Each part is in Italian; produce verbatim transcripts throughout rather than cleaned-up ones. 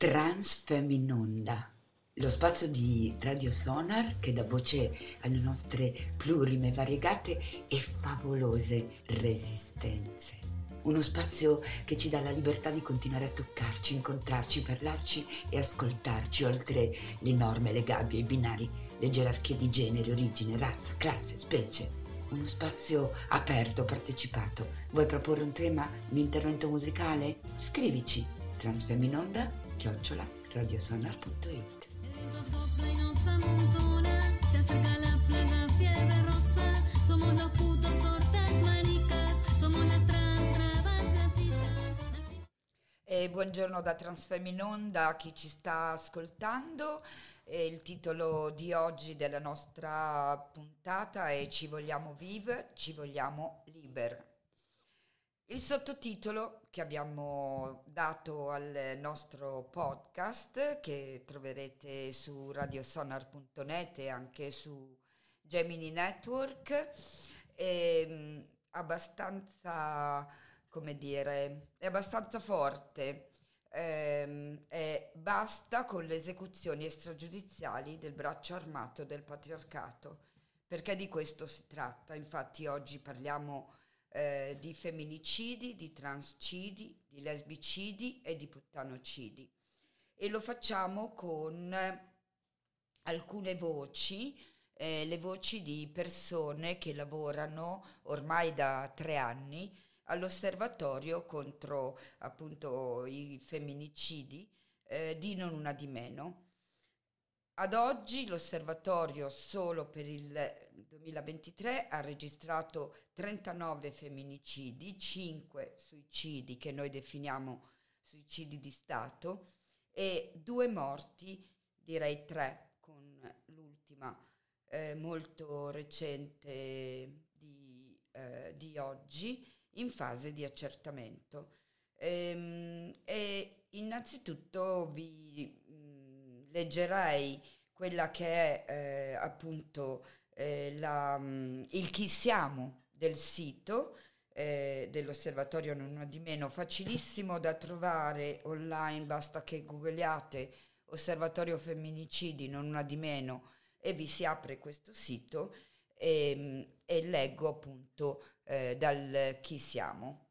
Transfeminonda, lo spazio di Radio Sonar che dà voce alle nostre plurime, variegate e favolose resistenze. Uno spazio che ci dà la libertà di continuare a toccarci, incontrarci, parlarci e ascoltarci, oltre le norme, le gabbie, i binari, le gerarchie di genere, origine, razza, classe, specie. Uno spazio aperto, partecipato. Vuoi proporre un tema, un intervento musicale? Scrivici transfeminonda chiocciola radiosonar punto it. E buongiorno da Transfeminonda a chi ci sta ascoltando. E il titolo di oggi della nostra puntata è Ci vogliamo vive, ci vogliamo liber. Il sottotitolo che abbiamo dato al nostro podcast, che troverete su radiosonar punto net e anche su Gemini Network, è abbastanza, come dire, è abbastanza forte. Ehm, è basta con le esecuzioni extragiudiziali del braccio armato del patriarcato, perché di questo si tratta. Infatti oggi parliamo Eh, di femminicidi, di transcidi, di lesbicidi e di puttanocidi, e lo facciamo con eh, alcune voci, eh, le voci di persone che lavorano ormai da tre anni all'osservatorio contro appunto i femminicidi eh, di Non Una Di Meno. Ad oggi l'osservatorio solo per il duemilaventitré ha registrato trentanove femminicidi, cinque suicidi che noi definiamo suicidi di Stato e due morti, direi tre, con l'ultima eh, molto recente di, eh, di oggi in fase di accertamento. Ehm, e innanzitutto vi leggerei quella che è eh, appunto eh, la, mh, il chi siamo del sito eh, dell'osservatorio Non Una Di Meno, facilissimo da trovare online, basta che googoliate Osservatorio Femminicidi Non Una Di Meno e vi si apre questo sito e, e leggo appunto eh, dal chi siamo.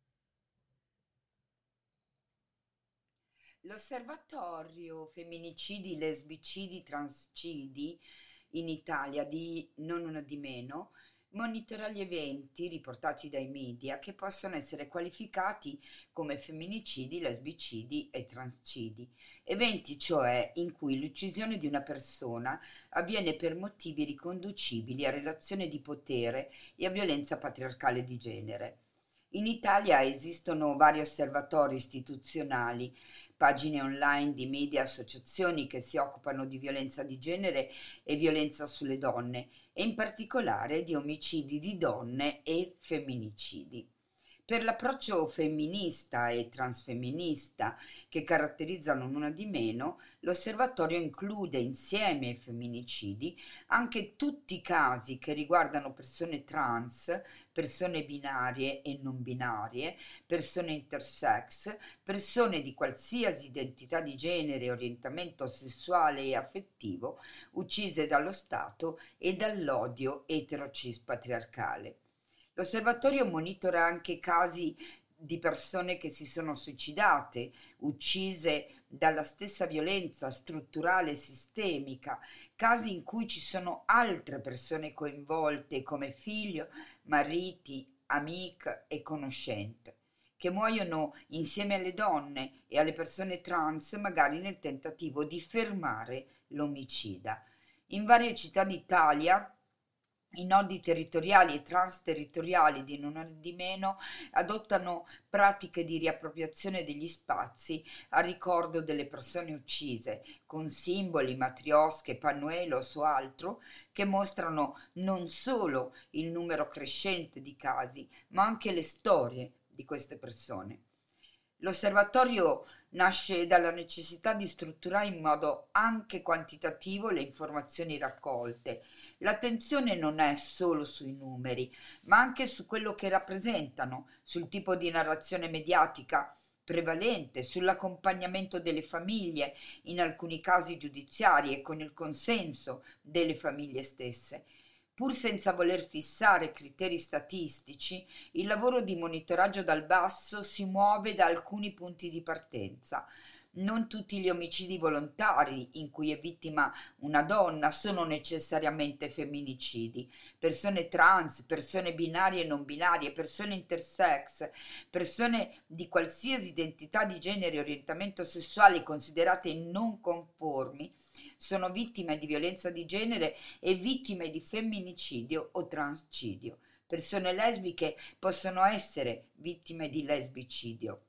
L'osservatorio femminicidi, lesbicidi, transcidi in Italia di Non Una Di Meno monitora gli eventi riportati dai media che possono essere qualificati come femminicidi, lesbicidi e transcidi, eventi cioè in cui l'uccisione di una persona avviene per motivi riconducibili a relazione di potere e a violenza patriarcale di genere. In Italia esistono vari osservatori istituzionali, pagine online di media e associazioni che si occupano di violenza di genere e violenza sulle donne, e in particolare di omicidi di donne e femminicidi. Per l'approccio femminista e transfemminista che caratterizzano Non Una Di Meno, l'osservatorio include insieme ai femminicidi anche tutti i casi che riguardano persone trans, persone binarie e non binarie, persone intersex, persone di qualsiasi identità di genere, orientamento sessuale e affettivo, uccise dallo Stato e dall'odio eterocis patriarcale. L'osservatorio monitora anche casi di persone che si sono suicidate, uccise dalla stessa violenza strutturale e sistemica, casi in cui ci sono altre persone coinvolte come figlio, mariti, amiche e conoscente, che muoiono insieme alle donne e alle persone trans, magari nel tentativo di fermare l'omicida. In varie città d'Italia i nodi territoriali e transterritoriali di Non Una Di Meno adottano pratiche di riappropriazione degli spazi a ricordo delle persone uccise, con simboli, matriosche, pannuelos o altro, che mostrano non solo il numero crescente di casi, ma anche le storie di queste persone. L'osservatorio nasce dalla necessità di strutturare in modo anche quantitativo le informazioni raccolte. L'attenzione non è solo sui numeri, ma anche su quello che rappresentano, sul tipo di narrazione mediatica prevalente sull'accompagnamento delle famiglie, in alcuni casi giudiziari e con il consenso delle famiglie stesse. Pur senza voler fissare criteri statistici, il lavoro di monitoraggio dal basso si muove da alcuni punti di partenza. Non tutti gli omicidi volontari in cui è vittima una donna sono necessariamente femminicidi. Persone trans, persone binarie e non binarie, persone intersex, persone di qualsiasi identità di genere e orientamento sessuale considerate non conformi sono vittime di violenza di genere e vittime di femminicidio o transcidio. Persone lesbiche possono essere vittime di lesbicidio.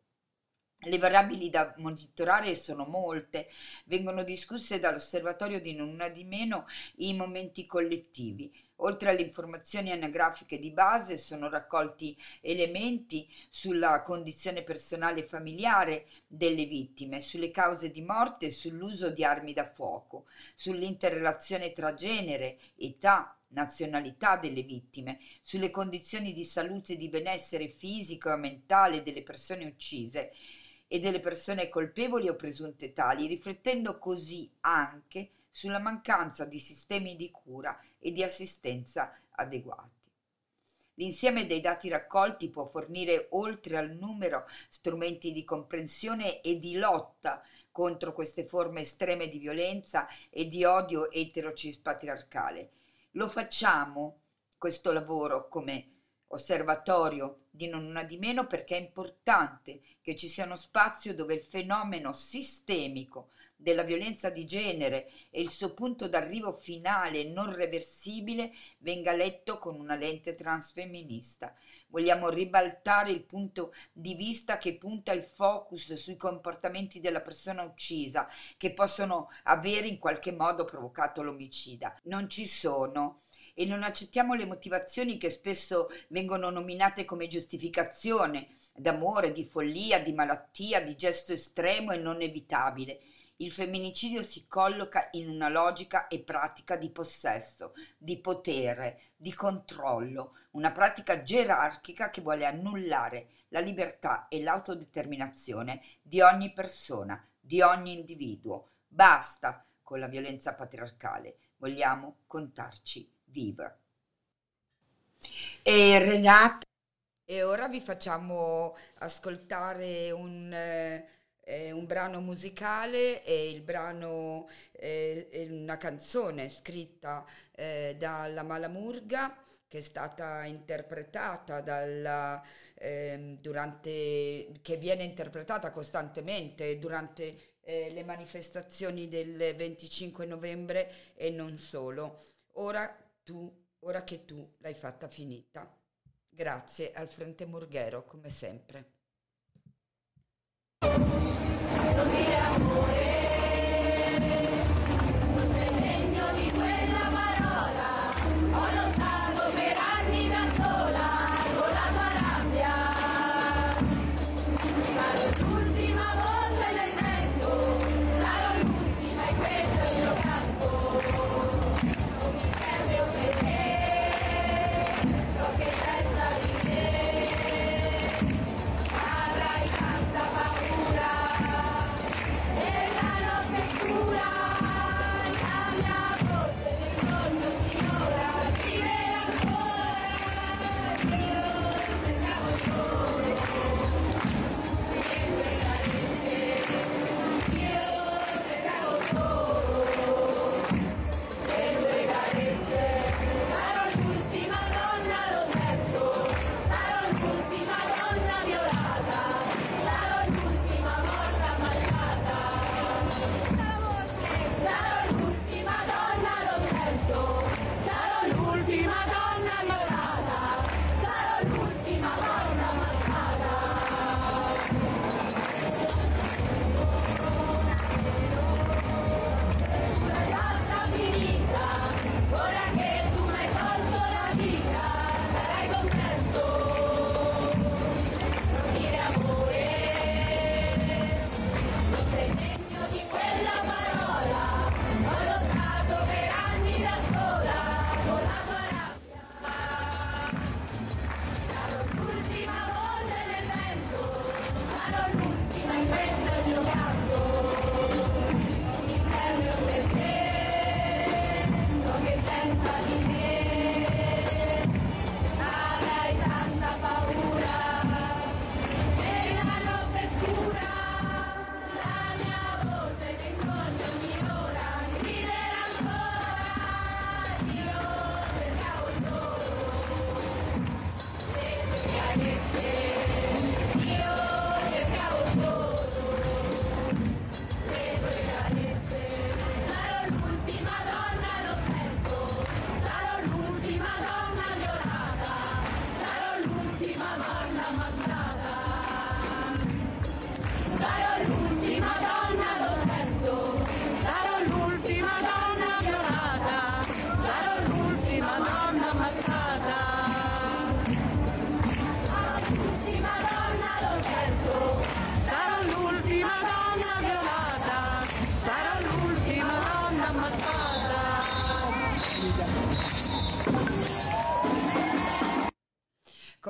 Le variabili da monitorare sono molte, vengono discusse dall'osservatorio di Non Una di Meno i momenti collettivi. Oltre alle informazioni anagrafiche di base sono raccolti elementi sulla condizione personale e familiare delle vittime, sulle cause di morte e sull'uso di armi da fuoco, sull'interrelazione tra genere, età, nazionalità delle vittime, sulle condizioni di salute e di benessere fisico e mentale delle persone uccise e delle persone colpevoli o presunte tali, riflettendo così anche sulla mancanza di sistemi di cura e di assistenza adeguati. L'insieme dei dati raccolti può fornire, oltre al numero, strumenti di comprensione e di lotta contro queste forme estreme di violenza e di odio etero-cis-patriarcale. Lo facciamo, questo lavoro, come osservatorio di Non Una di Meno, perché è importante che ci sia uno spazio dove il fenomeno sistemico della violenza di genere e il suo punto d'arrivo finale non reversibile venga letto con una lente transfemminista. Vogliamo ribaltare il punto di vista che punta il focus sui comportamenti della persona uccisa, che possono avere in qualche modo provocato l'omicida. Non ci sono. E non accettiamo le motivazioni che spesso vengono nominate come giustificazione d'amore, di follia, di malattia, di gesto estremo e non evitabile. Il femminicidio si colloca in una logica e pratica di possesso, di potere, di controllo, una pratica gerarchica che vuole annullare la libertà e l'autodeterminazione di ogni persona, di ogni individuo. Basta con la violenza patriarcale, vogliamo contarci viva. E Renata, e ora vi facciamo ascoltare un, eh, un brano musicale, e il brano eh, è una canzone scritta eh, dalla Malamurga, che è stata interpretata dalla, eh, durante, che viene interpretata costantemente durante eh, le manifestazioni del venticinque novembre e non solo. Ora tu, ora che tu l'hai fatta finita. Grazie al Frente Murghero, come sempre.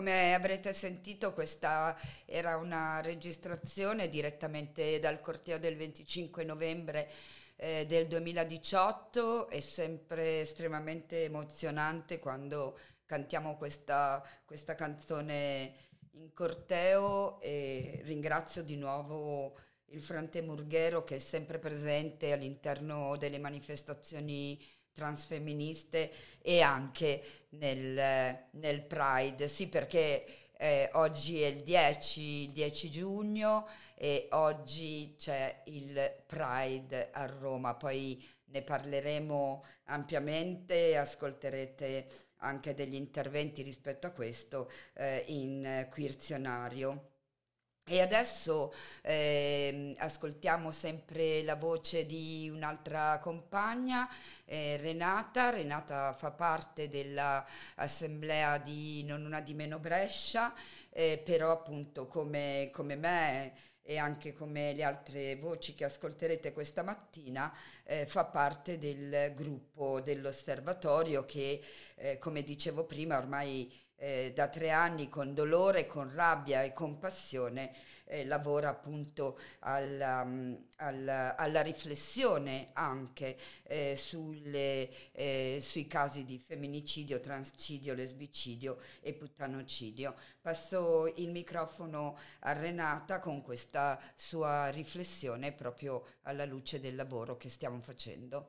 come avrete sentito, questa era una registrazione direttamente dal corteo del venticinque novembre eh, del duemiladiciotto. È sempre estremamente emozionante quando cantiamo questa, questa canzone in corteo, e ringrazio di nuovo il Fronte Murghero che è sempre presente all'interno delle manifestazioni transfemministe e anche nel, nel Pride. Sì, perché eh, oggi è il dieci, il dieci giugno e oggi c'è il Pride a Roma, poi ne parleremo ampiamente, ascolterete anche degli interventi rispetto a questo eh, in Queerzionario. E adesso ehm, ascoltiamo sempre la voce di un'altra compagna, eh, Renata. Renata fa parte dell'assemblea di Non Una di Meno Brescia, eh, però appunto come, come me e anche come le altre voci che ascolterete questa mattina, eh, fa parte del gruppo dell'Osservatorio che, eh, come dicevo prima, ormai eh, da tre anni con dolore, con rabbia e con passione eh, lavora appunto alla, mm, alla- alla riflessione anche eh, sulle, eh, sui casi di femminicidio, transcidio, lesbicidio e puttanocidio. Passo il microfono a Renata con questa sua riflessione proprio alla luce del lavoro che stiamo facendo.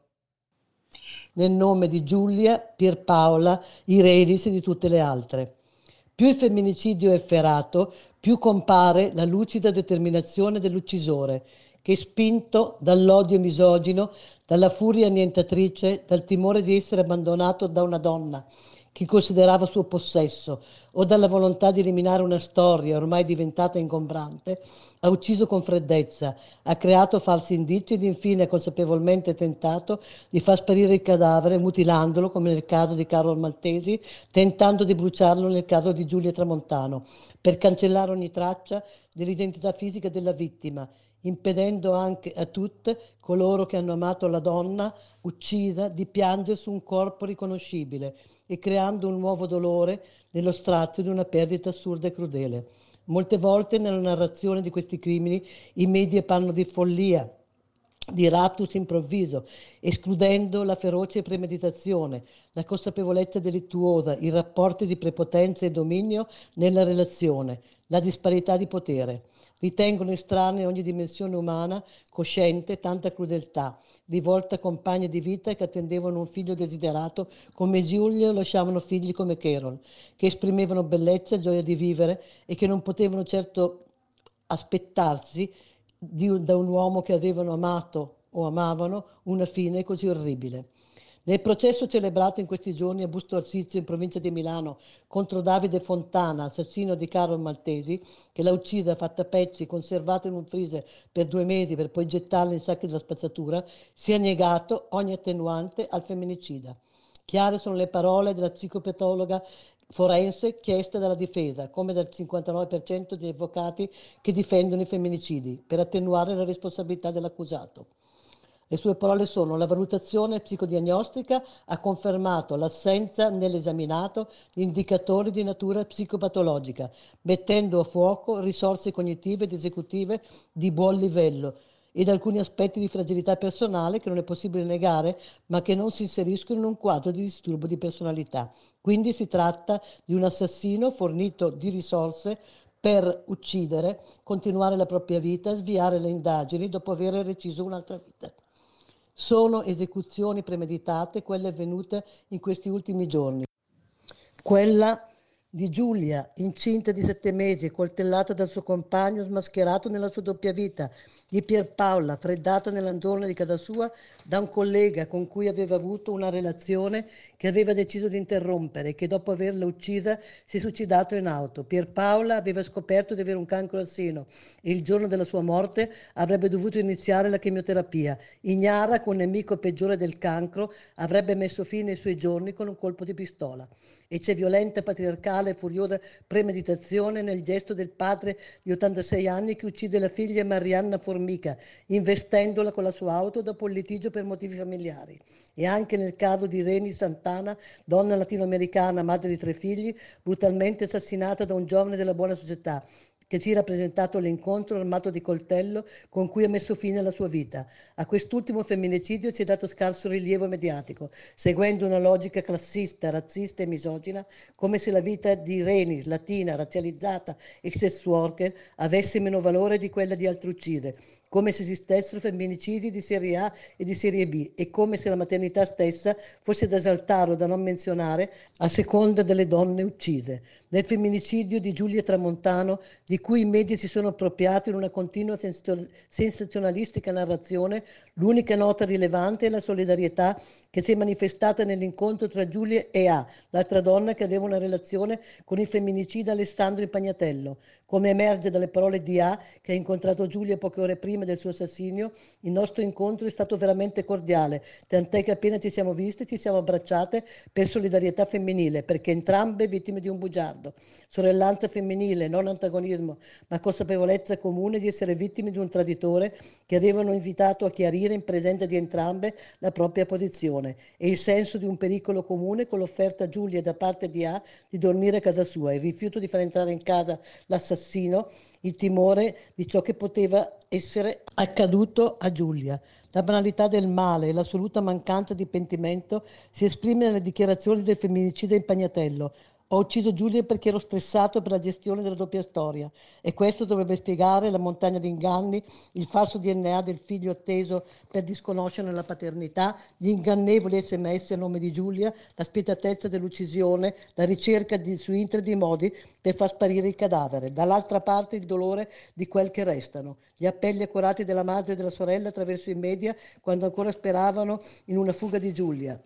Nel nome di Giulia, Pierpaola, Irenis e di tutte le altre. Più il femminicidio è efferato, più compare la lucida determinazione dell'uccisore, che spinto dall'odio misogino, dalla furia annientatrice, dal timore di essere abbandonato da una donna che considerava suo possesso, o dalla volontà di eliminare una storia ormai diventata ingombrante, ha ucciso con freddezza, ha creato falsi indizi ed infine ha consapevolmente tentato di far sparire il cadavere mutilandolo, come nel caso di Carol Maltesi, tentando di bruciarlo nel caso di Giulia Tramontano, per cancellare ogni traccia dell'identità fisica della vittima, impedendo anche a tutte coloro che hanno amato la donna uccisa di piangere su un corpo riconoscibile e creando un nuovo dolore nello strazio di una perdita assurda e crudele. Molte volte nella narrazione di questi crimini i media parlano di follia, di raptus improvviso, escludendo la feroce premeditazione, la consapevolezza delittuosa, i rapporti di prepotenza e dominio nella relazione, la disparità di potere. Ritengono estranea ogni dimensione umana, cosciente, tanta crudeltà, rivolta a compagne di vita che attendevano un figlio desiderato come Giulio, lasciavano figli come Carol, che esprimevano bellezza, gioia di vivere e che non potevano certo aspettarsi di un- da un uomo che avevano amato o amavano una fine così orribile. Nel processo celebrato in questi giorni a Busto Arsizio, in provincia di Milano, contro Davide Fontana, assassino di Carol Maltesi, che l'ha uccisa, fatta a pezzi, conservata in un freezer per due mesi per poi gettarla in sacchi della spazzatura, si è negato ogni attenuante al femminicida. Chiare sono le parole della psicopatologa forense chieste dalla difesa, come dal cinquantanove per cento degli avvocati che difendono i femminicidi, per attenuare la responsabilità dell'accusato. Le sue parole sono: la valutazione psicodiagnostica ha confermato l'assenza nell'esaminato di indicatori di natura psicopatologica, mettendo a fuoco risorse cognitive ed esecutive di buon livello ed alcuni aspetti di fragilità personale che non è possibile negare, ma che non si inseriscono in un quadro di disturbo di personalità. Quindi si tratta di un assassino fornito di risorse per uccidere, continuare la propria vita, sviare le indagini dopo aver reciso un'altra vita. Sono esecuzioni premeditate quelle avvenute in questi ultimi giorni. Quella di Giulia, incinta di sette mesi, coltellata dal suo compagno smascherato nella sua doppia vita, di Pierpaola, freddata nell'androne di casa sua da un collega con cui aveva avuto una relazione che aveva deciso di interrompere e che dopo averla uccisa si è suicidato in auto. Pierpaola aveva scoperto di avere un cancro al seno e il giorno della sua morte avrebbe dovuto iniziare la chemioterapia. Ignara che un nemico peggiore del cancro avrebbe messo fine ai suoi giorni con un colpo di pistola. e c'è violenta, patriarcale e furiosa premeditazione nel gesto del padre di ottantasei anni che uccide la figlia Marianna Formica, investendola con la sua auto dopo il litigio per motivi familiari. E anche nel caso di Reni Santana, donna latinoamericana, madre di tre figli, brutalmente assassinata da un giovane della buona società, che si è rappresentato all'incontro armato di coltello con cui ha messo fine alla sua vita. A quest'ultimo femminicidio si è dato scarso rilievo mediatico, seguendo una logica classista, razzista e misogina, come se la vita di Reni, latina, razzializzata e sex worker, avesse meno valore di quella di altre uccise, come se esistessero femminicidi di serie A e di serie B e come se la maternità stessa fosse da esaltare o da non menzionare a seconda delle donne uccise. Nel femminicidio di Giulia Tramontano, di cui i media si sono appropriati in una continua sensazionalistica narrazione, l'unica nota rilevante è la solidarietà che si è manifestata nell'incontro tra Giulia e A, l'altra donna che aveva una relazione con il femminicida Alessandro Impagnatello. Come emerge dalle parole di A, che ha incontrato Giulia poche ore prima del suo assassinio, il nostro incontro è stato veramente cordiale, tant'è che appena ci siamo viste ci siamo abbracciate per solidarietà femminile, perché entrambe vittime di un bugiardo. Sorellanza femminile, non antagonismo, ma consapevolezza comune di essere vittime di un traditore che avevano invitato a chiarire in presenza di entrambe la propria posizione, e il senso di un pericolo comune con l'offerta a Giulia da parte di A di dormire a casa sua, il rifiuto di far entrare in casa l'assassino, il timore di ciò che poteva essere accaduto a Giulia. La banalità del male e l'assoluta mancanza di pentimento si esprime nelle dichiarazioni del femminicida Impagnatello. Ho ucciso Giulia perché ero stressato per la gestione della doppia storia, e questo dovrebbe spiegare la montagna di inganni, il falso D N A del figlio atteso per disconoscerne la paternità, gli ingannevoli sms a nome di Giulia, la spietatezza dell'uccisione, la ricerca di, su internet di modi per far sparire il cadavere. Dall'altra parte il dolore di quel che restano, gli appelli accurati della madre e della sorella attraverso i media quando ancora speravano in una fuga di Giulia.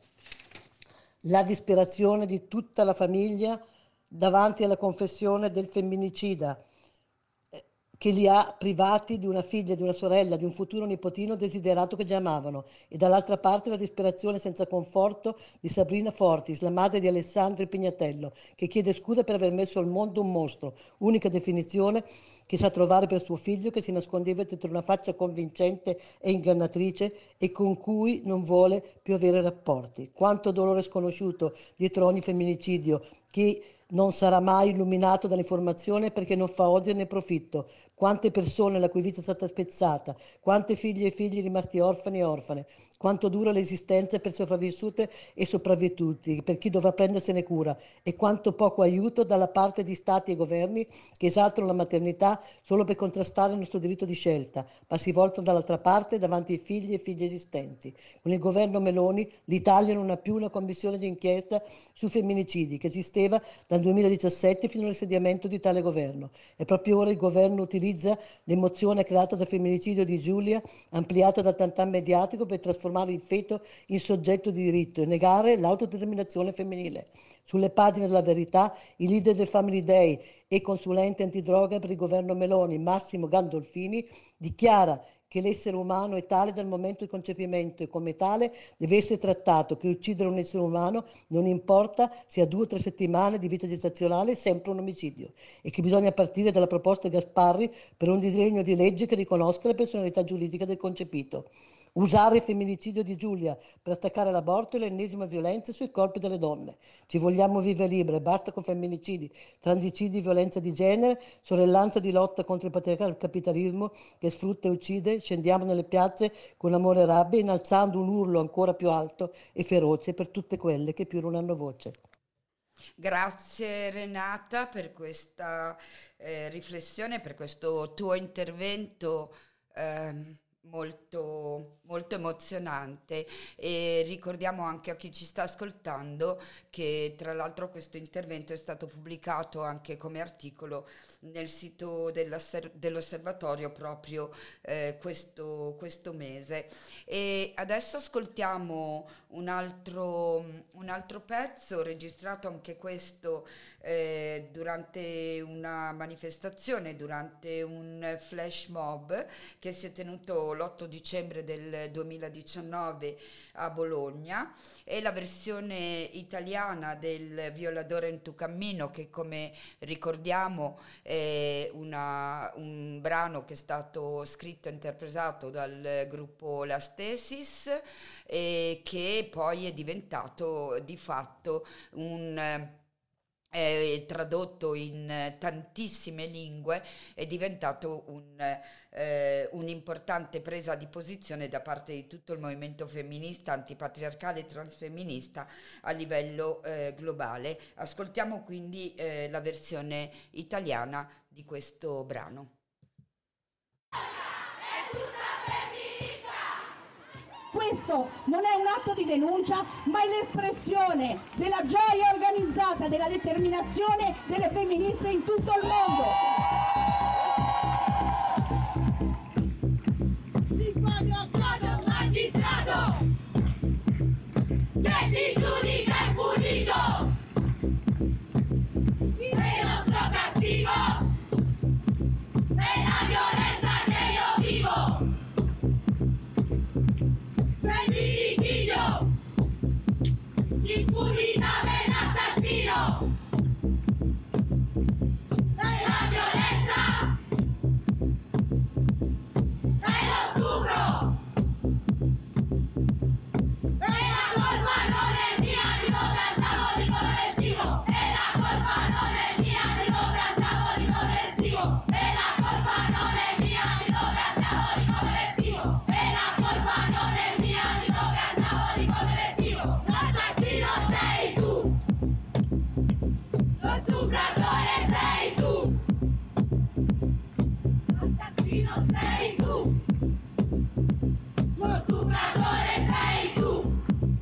La disperazione di tutta la famiglia davanti alla confessione del femminicida, eh, che li ha privati di una figlia, di una sorella, di un futuro nipotino desiderato che già amavano, e dall'altra parte la disperazione senza conforto di Sabrina Fortis, la madre di Alessandro Pignatello, che chiede scusa per aver messo al mondo un mostro, unica definizione che sa trovare per suo figlio, che si nascondeva dietro una faccia convincente e ingannatrice e con cui non vuole più avere rapporti. Quanto dolore sconosciuto dietro ogni femminicidio, che non sarà mai illuminato dall'informazione perché non fa odio né profitto. Quante persone la cui vita è stata spezzata, quante figlie e figli rimasti orfani e orfane, quanto dura l'esistenza per sopravvissute e sopravvissuti, per chi dovrà prendersene cura, e quanto poco aiuto dalla parte di stati e governi che esaltano la maternità solo per contrastare il nostro diritto di scelta, ma si voltano dall'altra parte davanti ai figli e figlie esistenti. Con il governo Meloni l'Italia non ha più una commissione di inchiesta su femminicidi che esisteva dal duemiladiciassette fino all'insediamento di tale governo, e proprio ora il governo utilizza l'emozione creata dal femminicidio di Giulia, ampliata dal tantan mediatico, per trasformare il feto in soggetto di diritto e negare l'autodeterminazione femminile. Sulle pagine della Verità, il leader del Family Day e consulente antidroga per il governo Meloni, Massimo Gandolfini, dichiara che l'essere umano è tale dal momento di concepimento e come tale deve essere trattato, che uccidere un essere umano, non importa se ha due o tre settimane di vita gestazionale, è sempre un omicidio, e che bisogna partire dalla proposta Gasparri per un disegno di legge che riconosca la personalità giuridica del concepito. Usare il femminicidio di Giulia per attaccare l'aborto è l'ennesima violenza sui corpi delle donne. Ci vogliamo vivere libere, basta con femminicidi, transicidi, violenza di genere, sorellanza di lotta contro il patriarcato e il capitalismo che sfrutta e uccide. Scendiamo nelle piazze con amore e rabbia, innalzando un urlo ancora più alto e feroce per tutte quelle che più non hanno voce. Grazie Renata per questa eh, riflessione, per questo tuo intervento ehm, molto, molto emozionante, e ricordiamo anche a chi ci sta ascoltando che tra l'altro questo intervento è stato pubblicato anche come articolo nel sito dell'osser- dell'osservatorio proprio eh, questo, questo mese. E adesso ascoltiamo un altro, un altro pezzo registrato anche questo eh, durante una manifestazione, durante un flash mob che si è tenuto l'otto dicembre del duemiladiciannove a Bologna, e la versione italiana del Violador en tu cammino, che come ricordiamo è una, un brano che è stato scritto e interpretato dal gruppo La Stesis, e che poi è diventato di fatto un... è tradotto in tantissime lingue, è diventato un, eh, un'importante presa di posizione da parte di tutto il movimento femminista, antipatriarcale e transfemminista a livello eh, globale. Ascoltiamo quindi eh, la versione italiana di questo brano. Questo non è un atto di denuncia, ma è l'espressione della gioia organizzata, della determinazione delle femministe in tutto il mondo. Il quadro quadro magistrato che ci giudica impunito, è il nostro castigo, è la violenza che io vivo. Femminicidio, impunità per l'assassino, è la violenza, è lo stupro, e la colpa non è mia di dove andavo, di come vestivo, e la colpa non è mia di dove andavo, di come vestivo, e la colpa non è mia di dove andavo, di come vestivo, e la colpa non è mia di dove andavo, di come vestivo. L'assassino sei tu, lo stupratore sei tu, l'assassino sei tu, lo stupratore sei tu.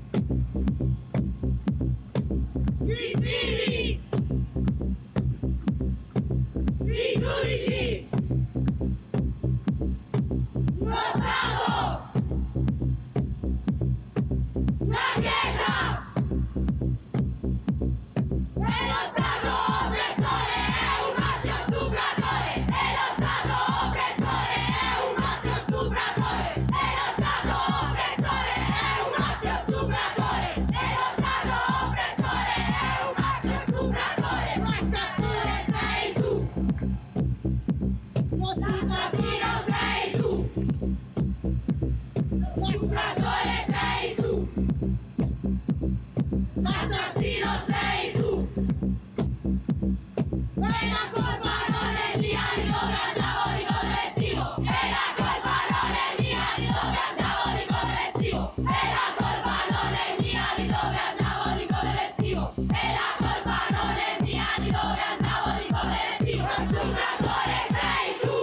I figli, i giudici, lo Stato, la Chiesa, e lo Stato oppressore è un maschio stupratore, e lo Stato oppressore è un maschio stupratore, e lo Stato oppressore è un maschio stupratore, e lo Stato oppressore è un maschio stupratore, ma stupratore sei tu, lo stupratore sei tu, lo stupratore sei tu, l'assassino sei tu, e la colpa non è mia di dove andavo, di come vestivo, e la colpa non è mia di dove andavo, di come vestivo, e la colpa non è mia di dove andavo, di come vestivo, e la colpa non è mia di dove andavo, di come vestivo. Lo stupratore sei tu.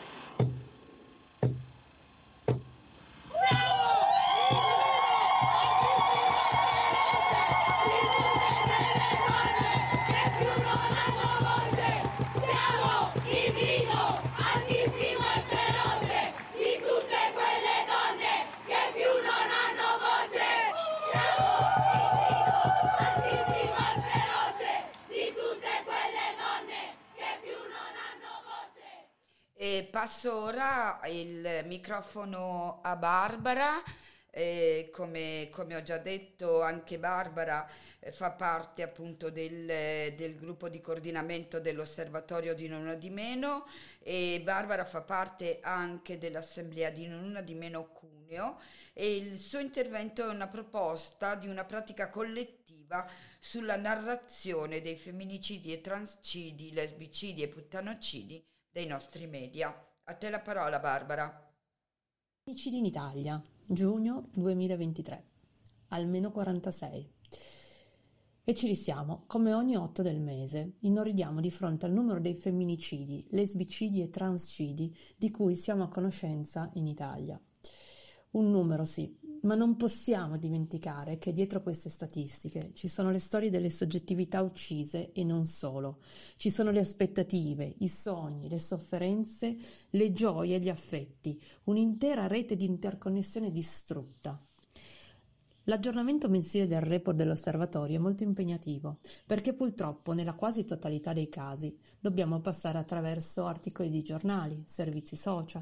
Siamo il grido altissimo e feroce di tutte quelle donne che più non hanno voce. Siamo il grido altissimo e feroce di tutte quelle donne che più non hanno voce. E passo ora il microfono a Barbara. Eh, come, come ho già detto, anche Barbara eh, fa parte appunto del, del gruppo di coordinamento dell'Osservatorio di Non Una di Meno, e Barbara fa parte anche dell'Assemblea di Non Una di Meno Cuneo, e il suo intervento è una proposta di una pratica collettiva sulla narrazione dei femminicidi e transcidi, lesbicidi e puttanocidi dei nostri media. A te la parola, Barbara. Femminicidi in Italia, giugno duemilaventitré, almeno quarantasei. E ci risiamo, come ogni otto del mese, inorridiamo di fronte al numero dei femminicidi, lesbicidi e transcidi di cui siamo a conoscenza in Italia. Un numero sì, ma non possiamo dimenticare che dietro queste statistiche ci sono le storie delle soggettività uccise e non solo. Ci sono le aspettative, i sogni, le sofferenze, le gioie e gli affetti, un'intera rete di interconnessione distrutta. L'aggiornamento mensile del report dell'osservatorio è molto impegnativo, perché purtroppo nella quasi totalità dei casi dobbiamo passare attraverso articoli di giornali, servizi social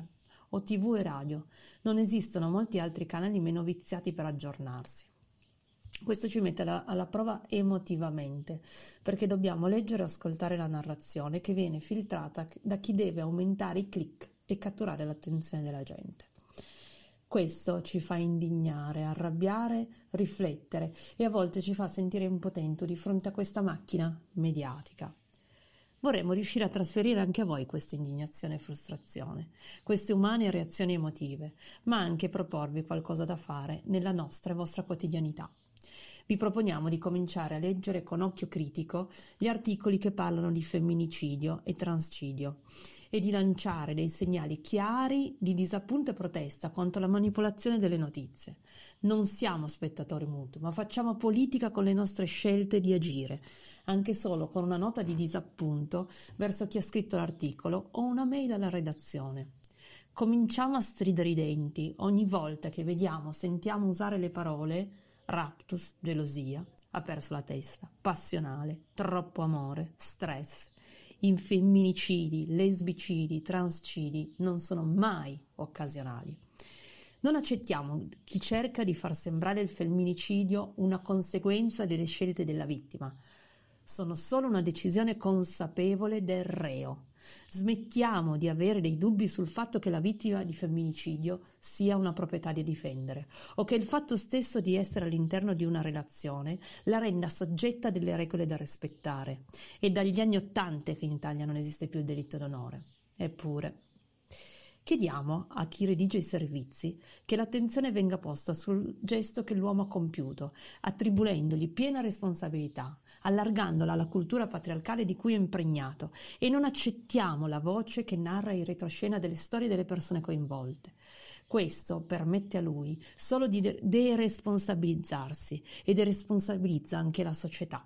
o tivù e radio. Non esistono molti altri canali meno viziati per aggiornarsi. Questo ci mette alla, alla prova emotivamente, perché dobbiamo leggere e ascoltare la narrazione che viene filtrata da chi deve aumentare i click e catturare l'attenzione della gente. Questo ci fa indignare, arrabbiare, riflettere e a volte ci fa sentire impotenti di fronte a questa macchina mediatica. Vorremmo riuscire a trasferire anche a voi questa indignazione e frustrazione, queste umane reazioni emotive, ma anche proporvi qualcosa da fare nella nostra e vostra quotidianità. Vi proponiamo di cominciare a leggere con occhio critico gli articoli che parlano di femminicidio e transcidio e di lanciare dei segnali chiari di disappunto e protesta contro la manipolazione delle notizie. Non siamo spettatori mutui, ma facciamo politica con le nostre scelte di agire, anche solo con una nota di disappunto verso chi ha scritto l'articolo o una mail alla redazione. Cominciamo a stridere i denti ogni volta che vediamo, sentiamo usare le parole raptus, gelosia, ha perso la testa, passionale, troppo amore, stress. I femminicidi, lesbicidi, transcidi non sono mai occasionali. Non accettiamo chi cerca di far sembrare il femminicidio una conseguenza delle scelte della vittima. Sono solo una decisione consapevole del reo. Smettiamo di avere dei dubbi sul fatto che la vittima di femminicidio sia una proprietà da difendere o che il fatto stesso di essere all'interno di una relazione la renda soggetta a delle regole da rispettare. È dagli anni Ottanta che in Italia non esiste più il delitto d'onore. Eppure chiediamo a chi redige i servizi che l'attenzione venga posta sul gesto che l'uomo ha compiuto, attribuendogli piena responsabilità, allargandola alla cultura patriarcale di cui è impregnato, e non accettiamo la voce che narra in retroscena delle storie delle persone coinvolte. Questo permette a lui solo di de- deresponsabilizzarsi e deresponsabilizza anche la società.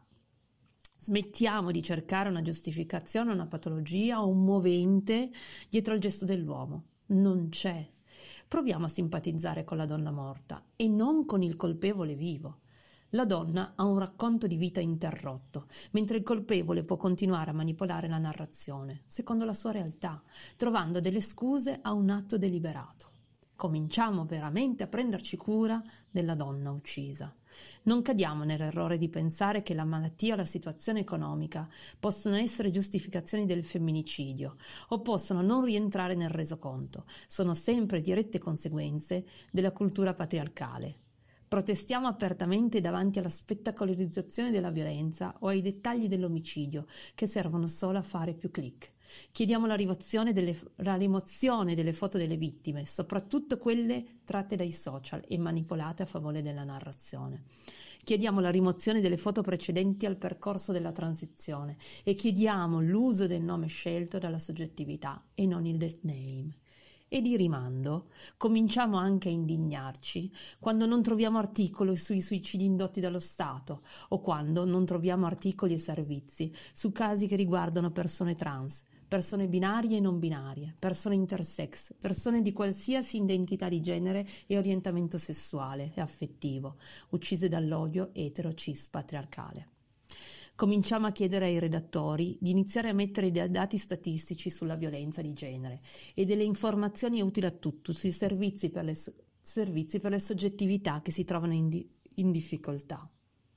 Smettiamo di cercare una giustificazione, una patologia o un movente dietro al gesto dell'uomo. Non c'è. Proviamo a simpatizzare con la donna morta e non con il colpevole vivo. La donna ha un racconto di vita interrotto, mentre il colpevole può continuare a manipolare la narrazione, secondo la sua realtà, trovando delle scuse a un atto deliberato. Cominciamo veramente a prenderci cura della donna uccisa. Non cadiamo nell'errore di pensare che la malattia o la situazione economica possono essere giustificazioni del femminicidio o possano non rientrare nel resoconto. Sono sempre dirette conseguenze della cultura patriarcale. Protestiamo apertamente davanti alla spettacolarizzazione della violenza o ai dettagli dell'omicidio che servono solo a fare più click. Chiediamo la rimozione delle, la rimozione delle foto delle vittime, soprattutto quelle tratte dai social e manipolate a favore della narrazione. Chiediamo la rimozione delle foto precedenti al percorso della transizione e chiediamo l'uso del nome scelto dalla soggettività e non il dead name. E di rimando cominciamo anche a indignarci quando non troviamo articoli sui suicidi indotti dallo Stato o quando non troviamo articoli e servizi su casi che riguardano persone trans, persone binarie e non binarie, persone intersex, persone di qualsiasi identità di genere e orientamento sessuale e affettivo, uccise dall'odio etero-cis patriarcale. Cominciamo a chiedere ai redattori di iniziare a mettere dei dati statistici sulla violenza di genere e delle informazioni utili a tutti sui servizi per le, so- servizi per le soggettività che si trovano in, di- in difficoltà.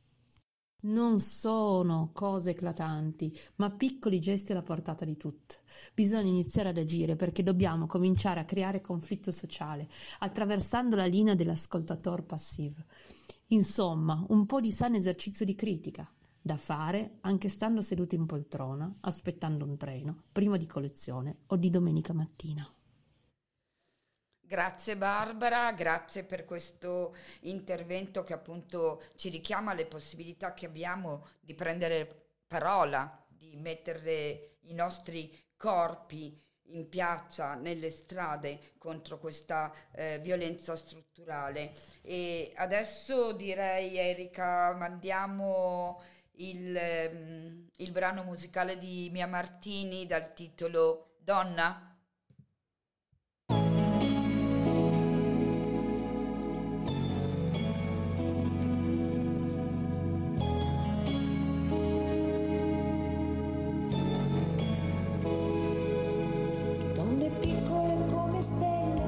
Non sono cose eclatanti, ma piccoli gesti alla portata di tutti. Bisogna iniziare ad agire perché dobbiamo cominciare a creare conflitto sociale, attraversando la linea dell'ascoltatore passivo. Insomma, un po' di sano esercizio di critica, da fare anche stando seduti in poltrona, aspettando un treno, prima di colazione o di domenica mattina. Grazie Barbara, grazie per questo intervento che appunto ci richiama alle possibilità che abbiamo di prendere parola, di mettere i nostri corpi in piazza, nelle strade contro questa eh, violenza strutturale. E adesso direi, Erika, mandiamo il, ehm, il brano musicale di Mia Martini dal titolo Donna. Donne piccole come stelle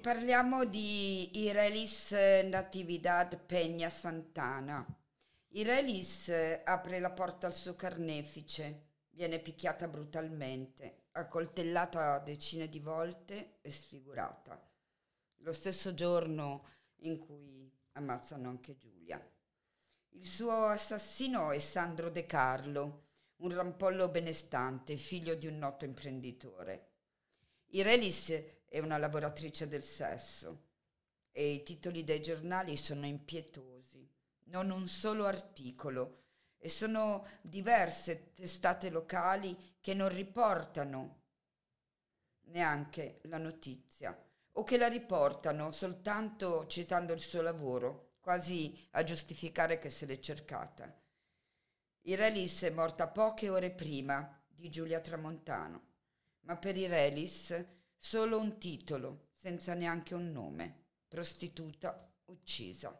parliamo di Irelis Natividad Peña Santana. Irelis apre la porta al suo carnefice, viene picchiata brutalmente, accoltellata decine di volte e sfigurata. Lo stesso giorno in cui ammazzano anche Giulia. Il suo assassino è Sandro De Carlo, un rampollo benestante, figlio di un noto imprenditore. Irelis è una lavoratrice del sesso e i titoli dei giornali sono impietosi, non un solo articolo, e sono diverse testate locali che non riportano neanche la notizia o che la riportano soltanto citando il suo lavoro, quasi a giustificare che se l'è cercata. Irelis è morta poche ore prima di Giulia Tramontano, ma per Irelis solo un titolo, senza neanche un nome: prostituta uccisa.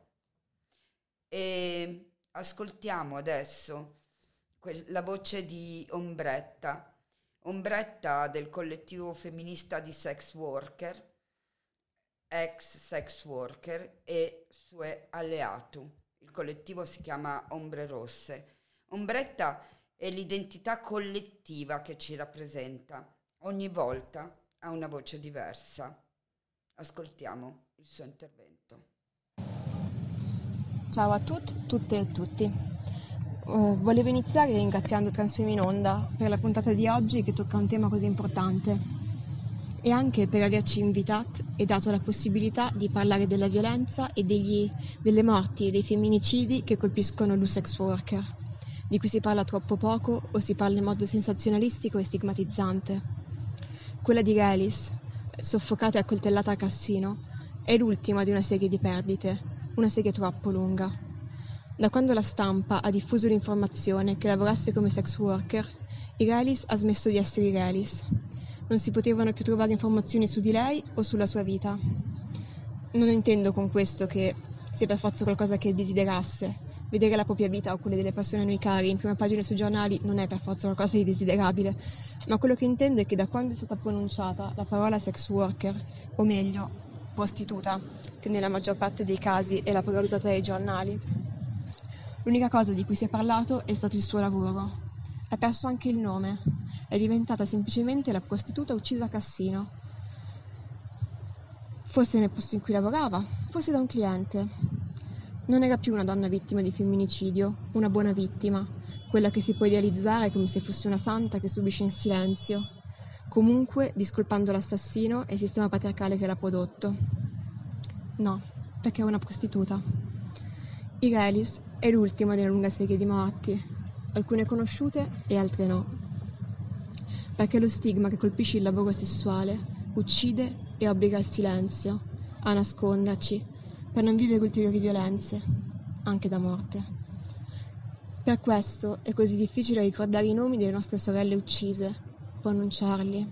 E ascoltiamo adesso que- la voce di Ombretta, Ombretta del collettivo femminista di sex worker, ex sex worker e sue alleato. Il collettivo si chiama Ombre Rosse. Ombretta è l'identità collettiva che ci rappresenta. Ogni volta ha una voce diversa. Ascoltiamo il suo intervento. Ciao a tutti, tutte e tutti. Uh, volevo iniziare ringraziando Transfeminonda per la puntata di oggi che tocca un tema così importante e anche per averci invitato e dato la possibilità di parlare della violenza e degli, delle morti e dei femminicidi che colpiscono l'U Sex Worker, di cui si parla troppo poco o si parla in modo sensazionalistico e stigmatizzante. Quella di Irelis, soffocata e accoltellata a Cassino, è l'ultima di una serie di perdite, una serie troppo lunga. Da quando la stampa ha diffuso l'informazione che lavorasse come sex worker, Irelis ha smesso di essere Irelis. Non si potevano più trovare informazioni su di lei o sulla sua vita. Non intendo con questo che sia per forza qualcosa che desiderasse. Vedere la propria vita o quelle delle persone a noi cari in prima pagina sui giornali non è per forza qualcosa di desiderabile, ma quello che intendo è che da quando è stata pronunciata la parola sex worker, o meglio, prostituta, che nella maggior parte dei casi è la parola usata dai giornali, l'unica cosa di cui si è parlato è stato il suo lavoro. Ha perso anche il nome, è diventata semplicemente la prostituta uccisa a Cassino. Forse nel posto in cui lavorava, forse da un cliente. Non era più una donna vittima di femminicidio, una buona vittima, quella che si può idealizzare come se fosse una santa che subisce in silenzio, comunque discolpando l'assassino e il sistema patriarcale che l'ha prodotto. No, perché è una prostituta. Irelis è l'ultima della lunga serie di morti, alcune conosciute e altre no, perché lo stigma che colpisce il lavoro sessuale uccide e obbliga al silenzio, a nasconderci, per non vivere ulteriori violenze, anche da morte. Per questo è così difficile ricordare i nomi delle nostre sorelle uccise, pronunciarli.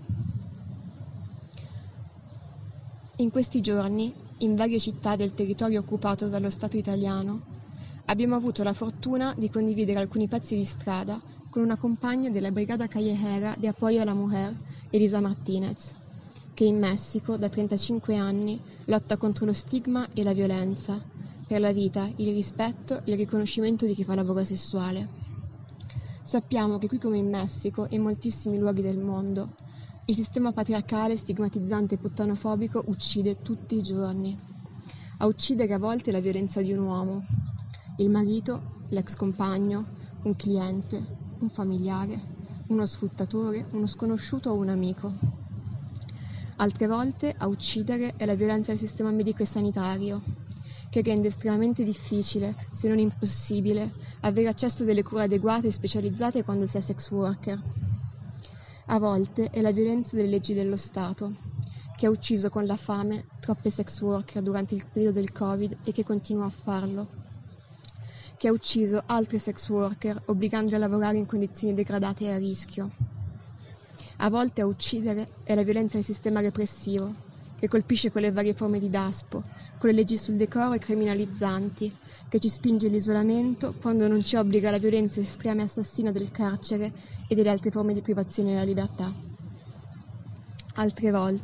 In questi giorni, in varie città del territorio occupato dallo Stato italiano, abbiamo avuto la fortuna di condividere alcuni pezzi di strada con una compagna della Brigada Callejera de Apoyo a la Mujer, Elisa Martinez, che in Messico da trentacinque anni lotta contro lo stigma e la violenza, per la vita, il rispetto e il riconoscimento di chi fa lavoro sessuale. Sappiamo che qui come in Messico e in moltissimi luoghi del mondo, il sistema patriarcale, stigmatizzante e puttanofobico uccide tutti i giorni. A uccidere a volte la violenza di un uomo, il marito, l'ex compagno, un cliente, un familiare, uno sfruttatore, uno sconosciuto o un amico. Altre volte a uccidere è la violenza del sistema medico e sanitario, che rende estremamente difficile, se non impossibile, avere accesso a delle cure adeguate e specializzate quando si è sex worker. A volte è la violenza delle leggi dello Stato, che ha ucciso con la fame troppe sex worker durante il periodo del Covid e che continua a farlo, che ha ucciso altre sex worker obbligandole a lavorare in condizioni degradate e a rischio. A volte a uccidere è la violenza del sistema repressivo, che colpisce con le varie forme di daspo, con le leggi sul decoro e criminalizzanti, che ci spinge all'isolamento quando non ci obbliga la violenza estrema e assassina del carcere e delle altre forme di privazione della libertà. Altre volte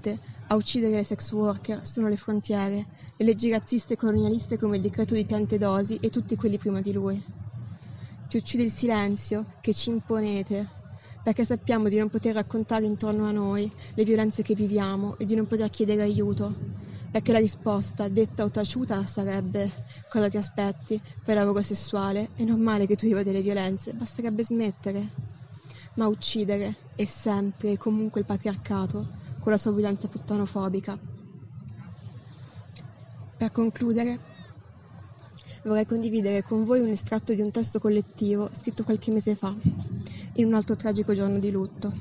A uccidere le sex worker sono le frontiere, le leggi razziste e colonialiste come il decreto di Piantedosi e tutti quelli prima di lui. Ci uccide il silenzio che ci imponete, perché sappiamo di non poter raccontare intorno a noi le violenze che viviamo e di non poter chiedere aiuto, perché la risposta, detta o taciuta, sarebbe: cosa ti aspetti? Fai lavoro sessuale? È normale che tu viva delle violenze, basterebbe smettere. Ma uccidere è sempre e comunque il patriarcato, con la sua violenza puttanofobica. Per concludere, vorrei condividere con voi un estratto di un testo collettivo scritto qualche mese fa, in un altro tragico giorno di lutto.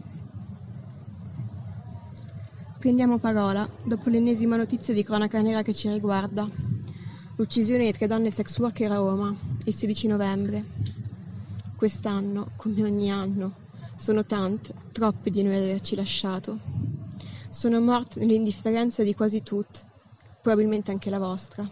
Prendiamo parola dopo l'ennesima notizia di cronaca nera che ci riguarda: l'uccisione di tre donne sex worker a Roma, il sedici novembre. Quest'anno, come ogni anno, sono tante, troppe di noi ad averci lasciato. Sono morte nell'indifferenza di quasi tutte, probabilmente anche la vostra.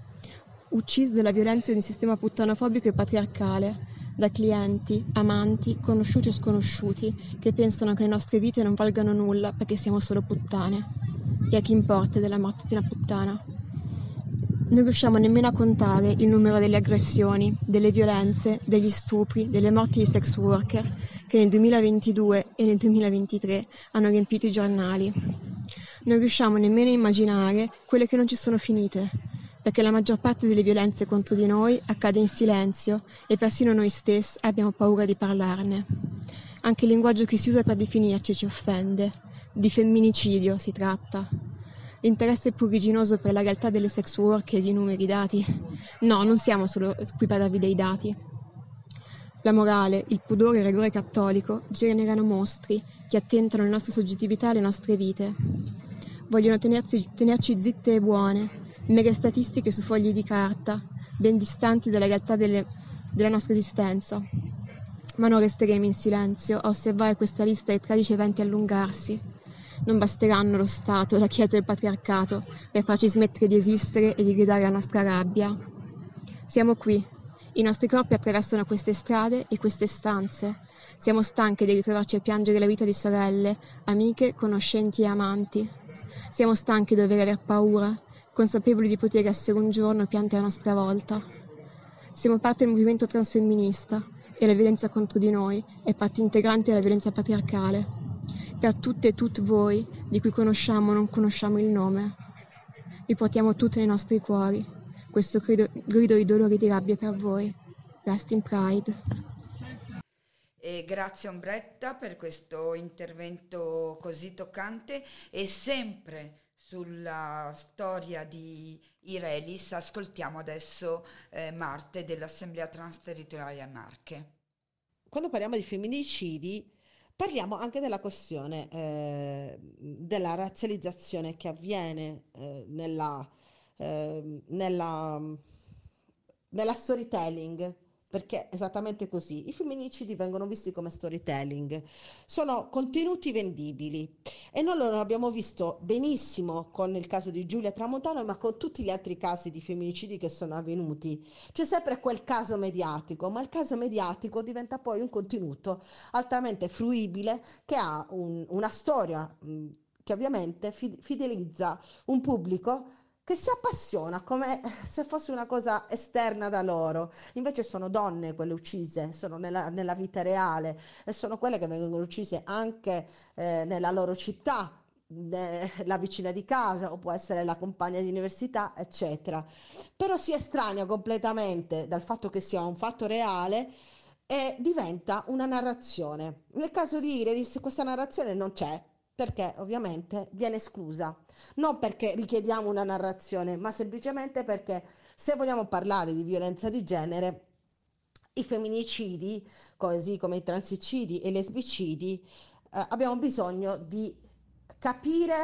Uccise dalla violenza di un sistema puttanofobico e patriarcale, da clienti, amanti, conosciuti o sconosciuti, che pensano che le nostre vite non valgano nulla perché siamo solo puttane. E a chi importa della morte di una puttana? Non riusciamo nemmeno a contare il numero delle aggressioni, delle violenze, degli stupri, delle morti di sex worker che nel duemilaventidue e nel duemilaventitré hanno riempito i giornali. Non riusciamo nemmeno a immaginare quelle che non ci sono finite, perché la maggior parte delle violenze contro di noi accade in silenzio e persino noi stessi abbiamo paura di parlarne. Anche il linguaggio che si usa per definirci ci offende. Di femminicidio si tratta. L'interesse pruriginoso per la realtà delle sex worker e i numeri dati. No, non siamo solo qui per darvi dei dati. La morale, il pudore e il rigore cattolico generano mostri che attentano alle nostre soggettività e alle nostre vite. Vogliono tenersi, tenerci zitte e buone, mere statistiche su fogli di carta, ben distanti dalla realtà delle, della nostra esistenza. Ma non resteremo in silenzio a osservare questa lista di tragici eventi allungarsi. Non basteranno lo Stato, la Chiesa e il patriarcato per farci smettere di esistere e di gridare la nostra rabbia. Siamo qui. I nostri corpi attraversano queste strade e queste stanze. Siamo stanche di ritrovarci a piangere la vita di sorelle, amiche, conoscenti e amanti. Siamo stanche di dover aver paura, consapevoli di poter essere un giorno piante alla nostra volta. Siamo parte del movimento transfemminista e la violenza contro di noi è parte integrante della violenza patriarcale. Per tutte e tutti voi, di cui conosciamo o non conosciamo il nome, vi portiamo tutte nei nostri cuori questo grido, grido di dolore e di rabbia per voi. Rest in Pride. E grazie Ombretta per questo intervento così toccante. E sempre sulla storia di Irelis ascoltiamo adesso eh, Marte dell'Assemblea Transterritoriale Marche. Quando parliamo di femminicidi parliamo anche della questione eh, della razzializzazione che avviene eh, nella, eh, nella, nella storytelling, perché è esattamente così. I femminicidi vengono visti come storytelling, sono contenuti vendibili e noi lo abbiamo visto benissimo con il caso di Giulia Tramontano, ma con tutti gli altri casi di femminicidi che sono avvenuti. C'è sempre quel caso mediatico, ma il caso mediatico diventa poi un contenuto altamente fruibile che ha un, una storia mh, che ovviamente fi- fidelizza un pubblico che si appassiona come se fosse una cosa esterna da loro. Invece sono donne quelle uccise, sono nella, nella vita reale e sono quelle che vengono uccise anche eh, nella loro città, eh, la vicina di casa o può essere la compagna di università, eccetera. Però si estranea completamente dal fatto che sia un fatto reale e diventa una narrazione. Nel caso di Irelis questa narrazione non c'è, perché ovviamente viene esclusa, non perché richiediamo una narrazione, ma semplicemente perché se vogliamo parlare di violenza di genere, i femminicidi, così come i transicidi e i lesbicidi, eh, abbiamo bisogno di capire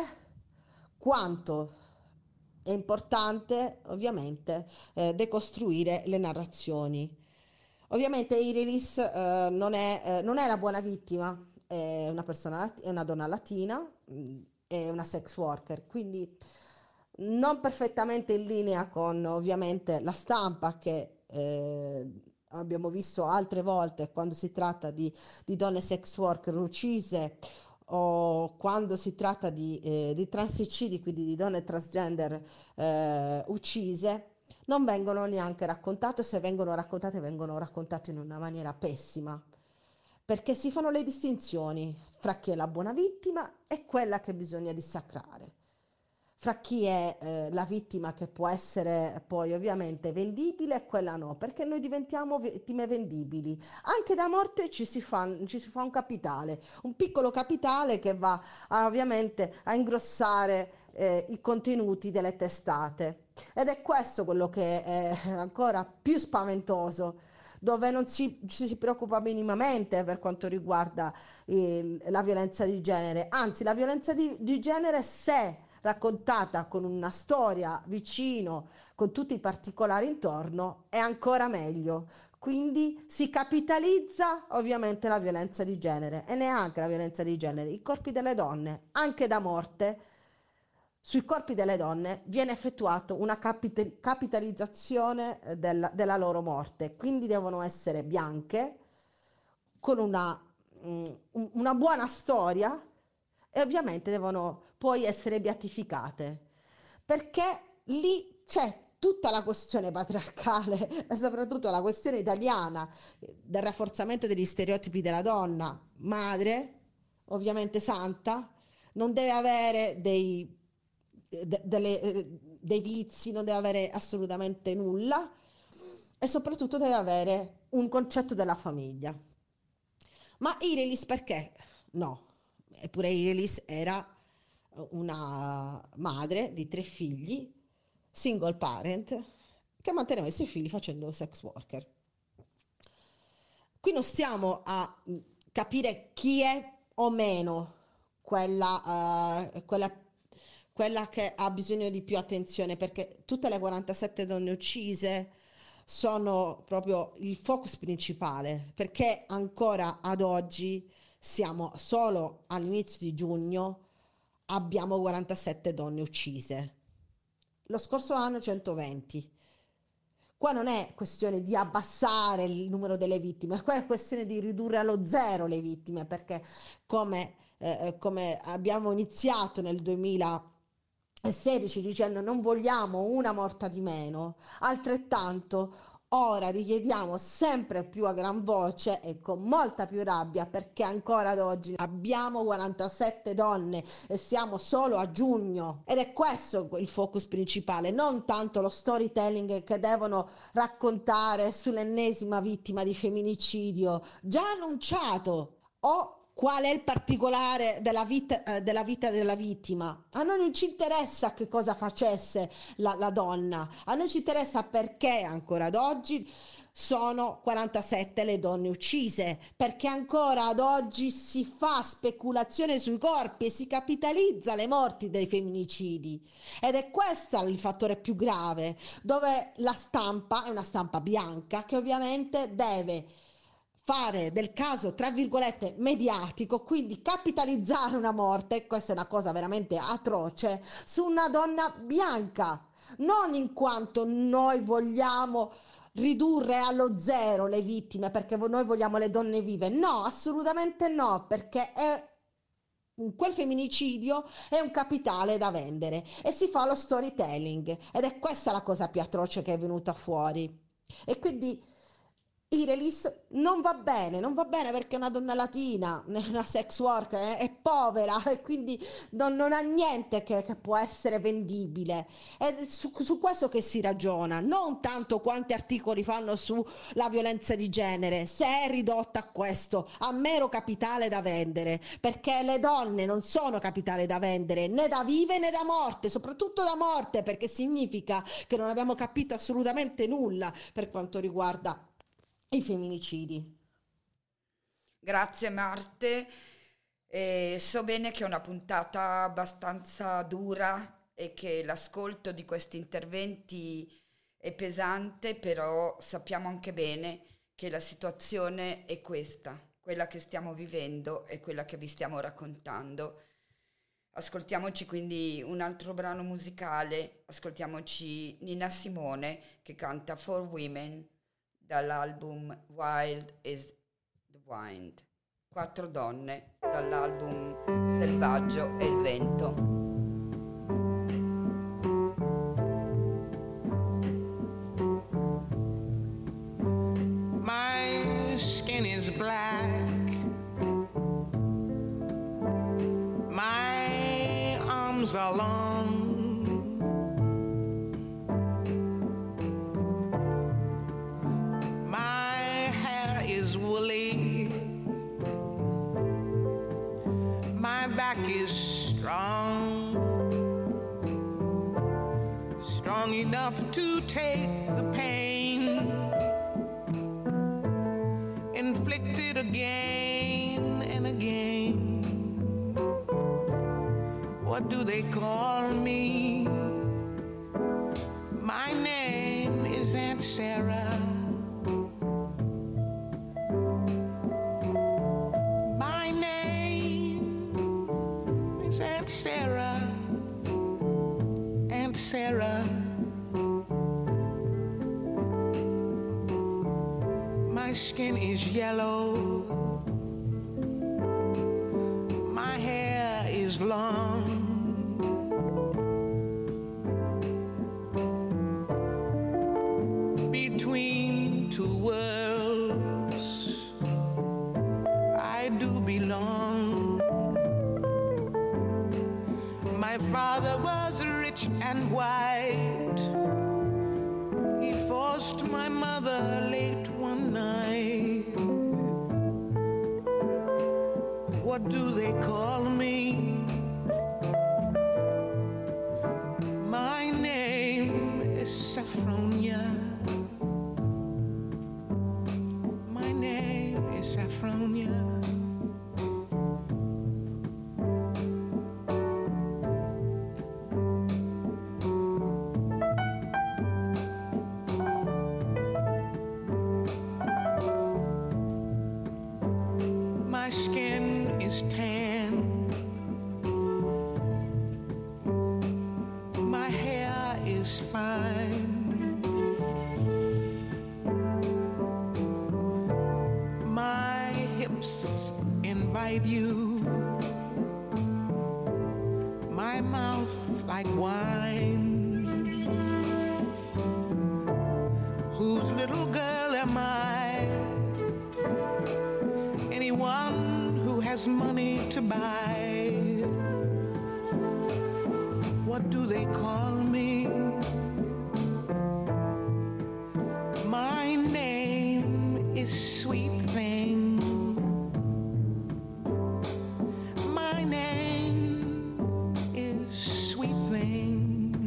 quanto è importante ovviamente eh, decostruire le narrazioni. Ovviamente Irelis eh, non è, eh, non è la buona vittima, è una persona, è una donna latina, è una sex worker, quindi non perfettamente in linea con ovviamente la stampa che eh, abbiamo visto altre volte quando si tratta di, di donne sex worker uccise o quando si tratta di, eh, di transicidi, quindi di donne transgender eh, uccise, non vengono neanche raccontate, se vengono raccontate vengono raccontate in una maniera pessima, perché si fanno le distinzioni fra chi è la buona vittima e quella che bisogna dissacrare, fra chi è eh, la vittima che può essere poi ovviamente vendibile e quella no, perché noi diventiamo vittime vendibili. Anche da morte ci si fa, ci si fa un capitale, un piccolo capitale che va a, ovviamente a ingrossare eh, i contenuti delle testate. Ed è questo quello che è ancora più spaventoso, dove non si, ci si preoccupa minimamente per quanto riguarda eh, la violenza di genere. Anzi, la violenza di, di genere, se raccontata con una storia vicino, con tutti i particolari intorno, è ancora meglio. Quindi si capitalizza ovviamente la violenza di genere, e neanche la violenza di genere, i corpi delle donne, anche da morte. Sui corpi delle donne viene effettuata una capit- capitalizzazione della, della loro morte, quindi devono essere bianche, con una, mm, una buona storia, e ovviamente devono poi essere beatificate, perché lì c'è tutta la questione patriarcale e soprattutto la questione italiana del rafforzamento degli stereotipi della donna madre, ovviamente santa, non deve avere dei, de, delle, eh, dei vizi, non deve avere assolutamente nulla, e soprattutto deve avere un concetto della famiglia. Ma Irelis perché? No. Eppure Irelis era una madre di tre figli, single parent, che manteneva i suoi figli facendo sex worker. Qui non stiamo a capire chi è o meno quella, uh, quella, quella che ha bisogno di più attenzione, perché tutte le quarantasette donne uccise sono proprio il focus principale, perché ancora ad oggi, siamo solo all'inizio di giugno, abbiamo quarantasette donne uccise. Lo scorso anno centoventi. Qua non è questione di abbassare il numero delle vittime, qua è questione di ridurre allo zero le vittime, perché come, eh, come abbiamo iniziato nel duemilasedici dicendo non vogliamo una morta di meno, altrettanto ora richiediamo sempre più a gran voce e con molta più rabbia, perché ancora ad oggi abbiamo quarantasette donne e siamo solo a giugno, ed è questo il focus principale, non tanto lo storytelling che devono raccontare sull'ennesima vittima di femminicidio già annunciato, o qual è il particolare della vita, eh, della vita della vittima. A noi non ci interessa che cosa facesse la, la donna, a noi ci interessa perché ancora ad oggi sono quarantasette le donne uccise, perché ancora ad oggi si fa speculazione sui corpi e si capitalizza le morti dei femminicidi, ed è questo il fattore più grave, dove la stampa è una stampa bianca che ovviamente deve fare del caso tra virgolette mediatico, quindi capitalizzare una morte, questa è una cosa veramente atroce, su una donna bianca, non in quanto noi vogliamo ridurre allo zero le vittime, perché noi vogliamo le donne vive, no, assolutamente no, perché è quel femminicidio è un capitale da vendere e si fa lo storytelling, ed è questa la cosa più atroce che è venuta fuori. E quindi Irelis non va bene, non va bene perché è una donna latina, è una sex worker, è, è povera e quindi non, non ha niente che, che può essere vendibile. È su, su questo che si ragiona, non tanto quanti articoli fanno sulla violenza di genere, se è ridotta a questo, a mero capitale da vendere, perché le donne non sono capitale da vendere, né da vive né da morte, soprattutto da morte, perché significa che non abbiamo capito assolutamente nulla per quanto riguarda i femminicidi. Grazie Marte. Eh, so bene che è una puntata abbastanza dura e che l'ascolto di questi interventi è pesante, però sappiamo anche bene che la situazione è questa, quella che stiamo vivendo e quella che vi stiamo raccontando. Ascoltiamoci quindi un altro brano musicale, ascoltiamoci Nina Simone che canta For Women dall'album Wild is the Wind. Quattro donne, dall'album Selvaggio e il vento. My skin is black. My arms are long. My hair is woolly. My back is strong. Strong enough to take the pain inflicted again and again. What do they call me? My name is Aunt Sarah. My name is Aunt Sarah. Aunt Sarah. My skin is yellow. My hair is long. Between two worlds, I do belong. My father was rich and white. He forced my mother late one night. What do they call me? My name is Saffronia. My name is Saffronia. My skin is tan. My hair is fine. My hips invite you. My mouth like wine. Whose little girl am I? Anyone who has money to buy. What do they call me? My name is Sweet Thing. My name is Sweet Thing.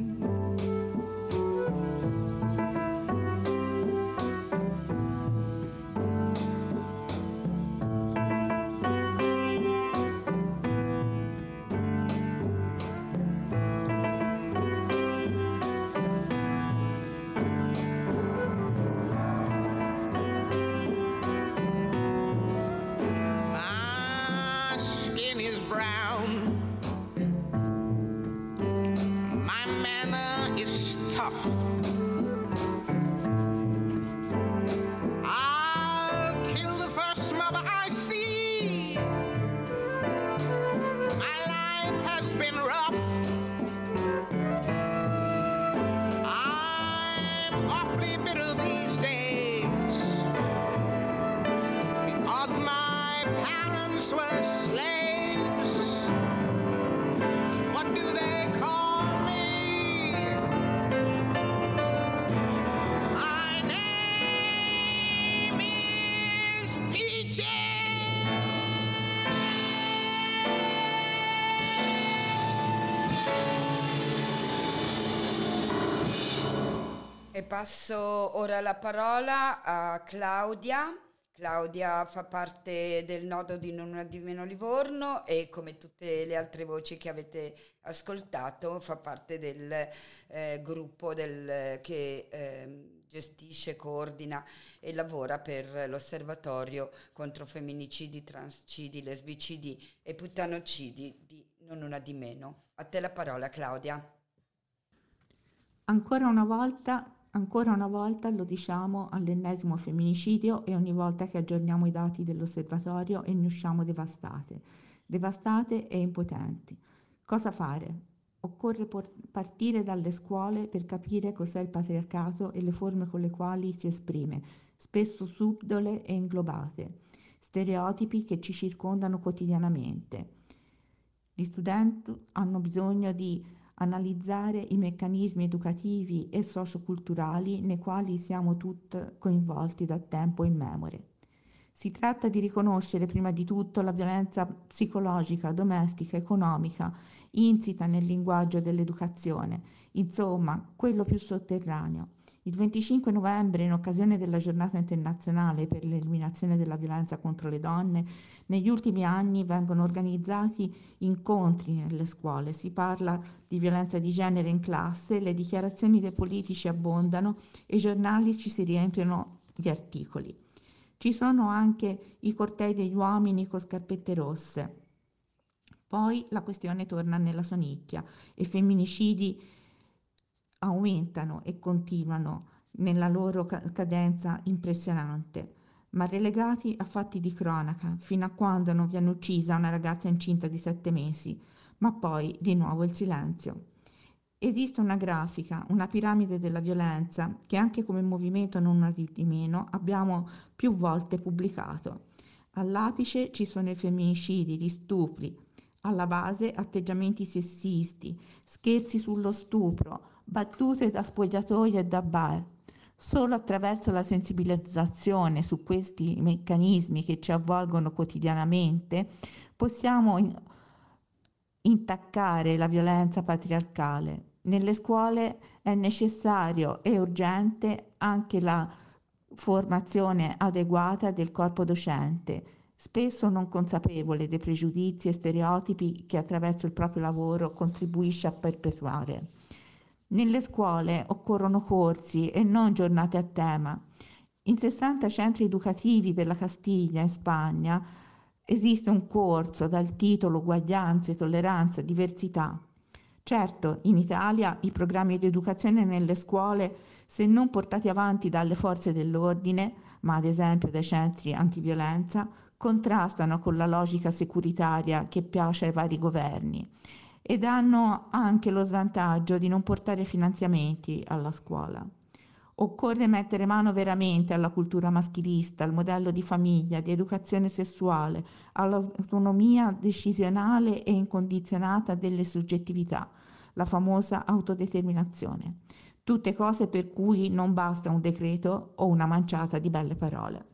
My skin is brown. My manner is tough. I'll kill the first mother I see. My life has been rough. I'm awfully bitter these days because my parents were slaves. What do they call me? My name is Peaches. E passo ora la parola a Claudia. Claudia fa parte del nodo di Non Una di Meno Livorno e, come tutte le altre voci che avete ascoltato, fa parte del eh, gruppo del, che eh, gestisce, coordina e lavora per l'Osservatorio contro femminicidi, transcidi, lesbicidi e puttanocidi di Non Una di Meno. A te la parola, Claudia. Ancora una volta Ancora una volta lo diciamo all'ennesimo femminicidio e ogni volta che aggiorniamo i dati dell'osservatorio e ne usciamo devastate, devastate e impotenti. Cosa fare? Occorre por- partire dalle scuole per capire cos'è il patriarcato e le forme con le quali si esprime, spesso subdole e inglobate, stereotipi che ci circondano quotidianamente. Gli studenti hanno bisogno di analizzare i meccanismi educativi e socioculturali nei quali siamo tutti coinvolti da tempo immemore. Si tratta di riconoscere prima di tutto la violenza psicologica, domestica, economica, insita nel linguaggio dell'educazione, insomma, quello più sotterraneo. Il venticinque novembre, in occasione della Giornata internazionale per l'eliminazione della violenza contro le donne, negli ultimi anni vengono organizzati incontri nelle scuole, si parla di violenza di genere in classe, le dichiarazioni dei politici abbondano e i giornali ci si riempiono di articoli. Ci sono anche i cortei degli uomini con scarpette rosse. Poi la questione torna nella sua nicchia e i femminicidi aumentano e continuano nella loro cadenza impressionante, ma relegati a fatti di cronaca fino a quando non viene uccisa una ragazza incinta di sette mesi, ma poi di nuovo il silenzio. Esiste una grafica, una piramide della violenza che anche come movimento non una di meno abbiamo più volte pubblicato. All'apice ci sono i femminicidi, gli stupri, alla base atteggiamenti sessisti, scherzi sullo stupro, battute da spogliatoio e da bar. Solo attraverso la sensibilizzazione su questi meccanismi che ci avvolgono quotidianamente possiamo in- intaccare la violenza patriarcale. Nelle scuole è necessario e urgente anche la formazione adeguata del corpo docente, spesso non consapevole dei pregiudizi e stereotipi che attraverso il proprio lavoro contribuisce a perpetuare. Nelle scuole occorrono corsi e non giornate a tema. In sessanta centri educativi della Castiglia, in Spagna, esiste un corso dal titolo Uguaglianza, Tolleranza, Diversità. Certo, in Italia i programmi di educazione nelle scuole, se non portati avanti dalle forze dell'ordine, ma ad esempio dai centri antiviolenza, contrastano con la logica securitaria che piace ai vari governi ed hanno anche lo svantaggio di non portare finanziamenti alla scuola. Occorre mettere mano veramente alla cultura maschilista, al modello di famiglia, di educazione sessuale, all'autonomia decisionale e incondizionata delle soggettività, la famosa autodeterminazione. Tutte cose per cui non basta un decreto o una manciata di belle parole.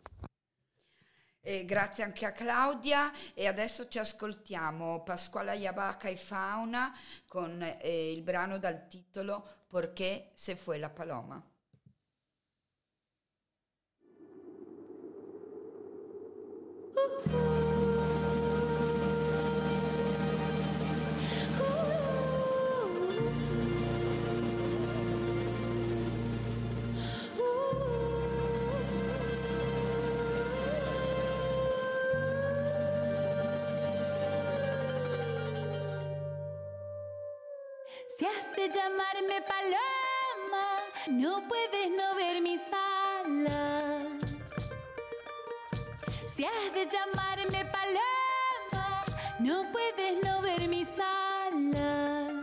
E grazie anche a Claudia, e adesso ci ascoltiamo Pascuala Yabaca e Fauna con eh, il brano dal titolo Perché se fue la paloma. Si has de llamarme paloma, no puedes no ver mis alas. Si has de llamarme paloma, no puedes no ver mis alas.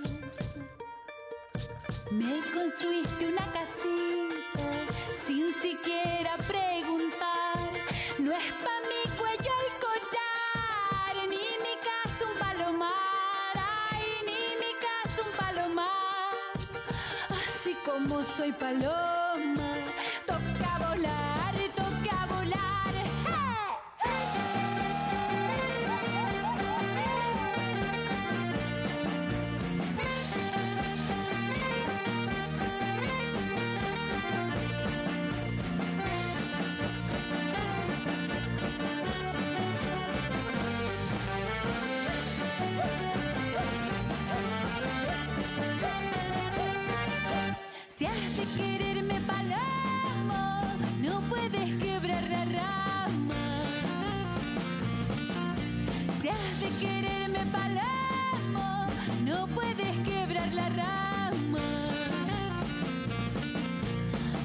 Me construiste una casita sin siquiera preguntar. No es pa' mi cuello el collar, ni mi casa un palomar. Ay, ni mi casa un palomar. Así como soy paloma, toca volar, toca volar. Si has de quererme paloma, no puedes quebrar la rama. Si has de quererme paloma, no puedes quebrar la rama.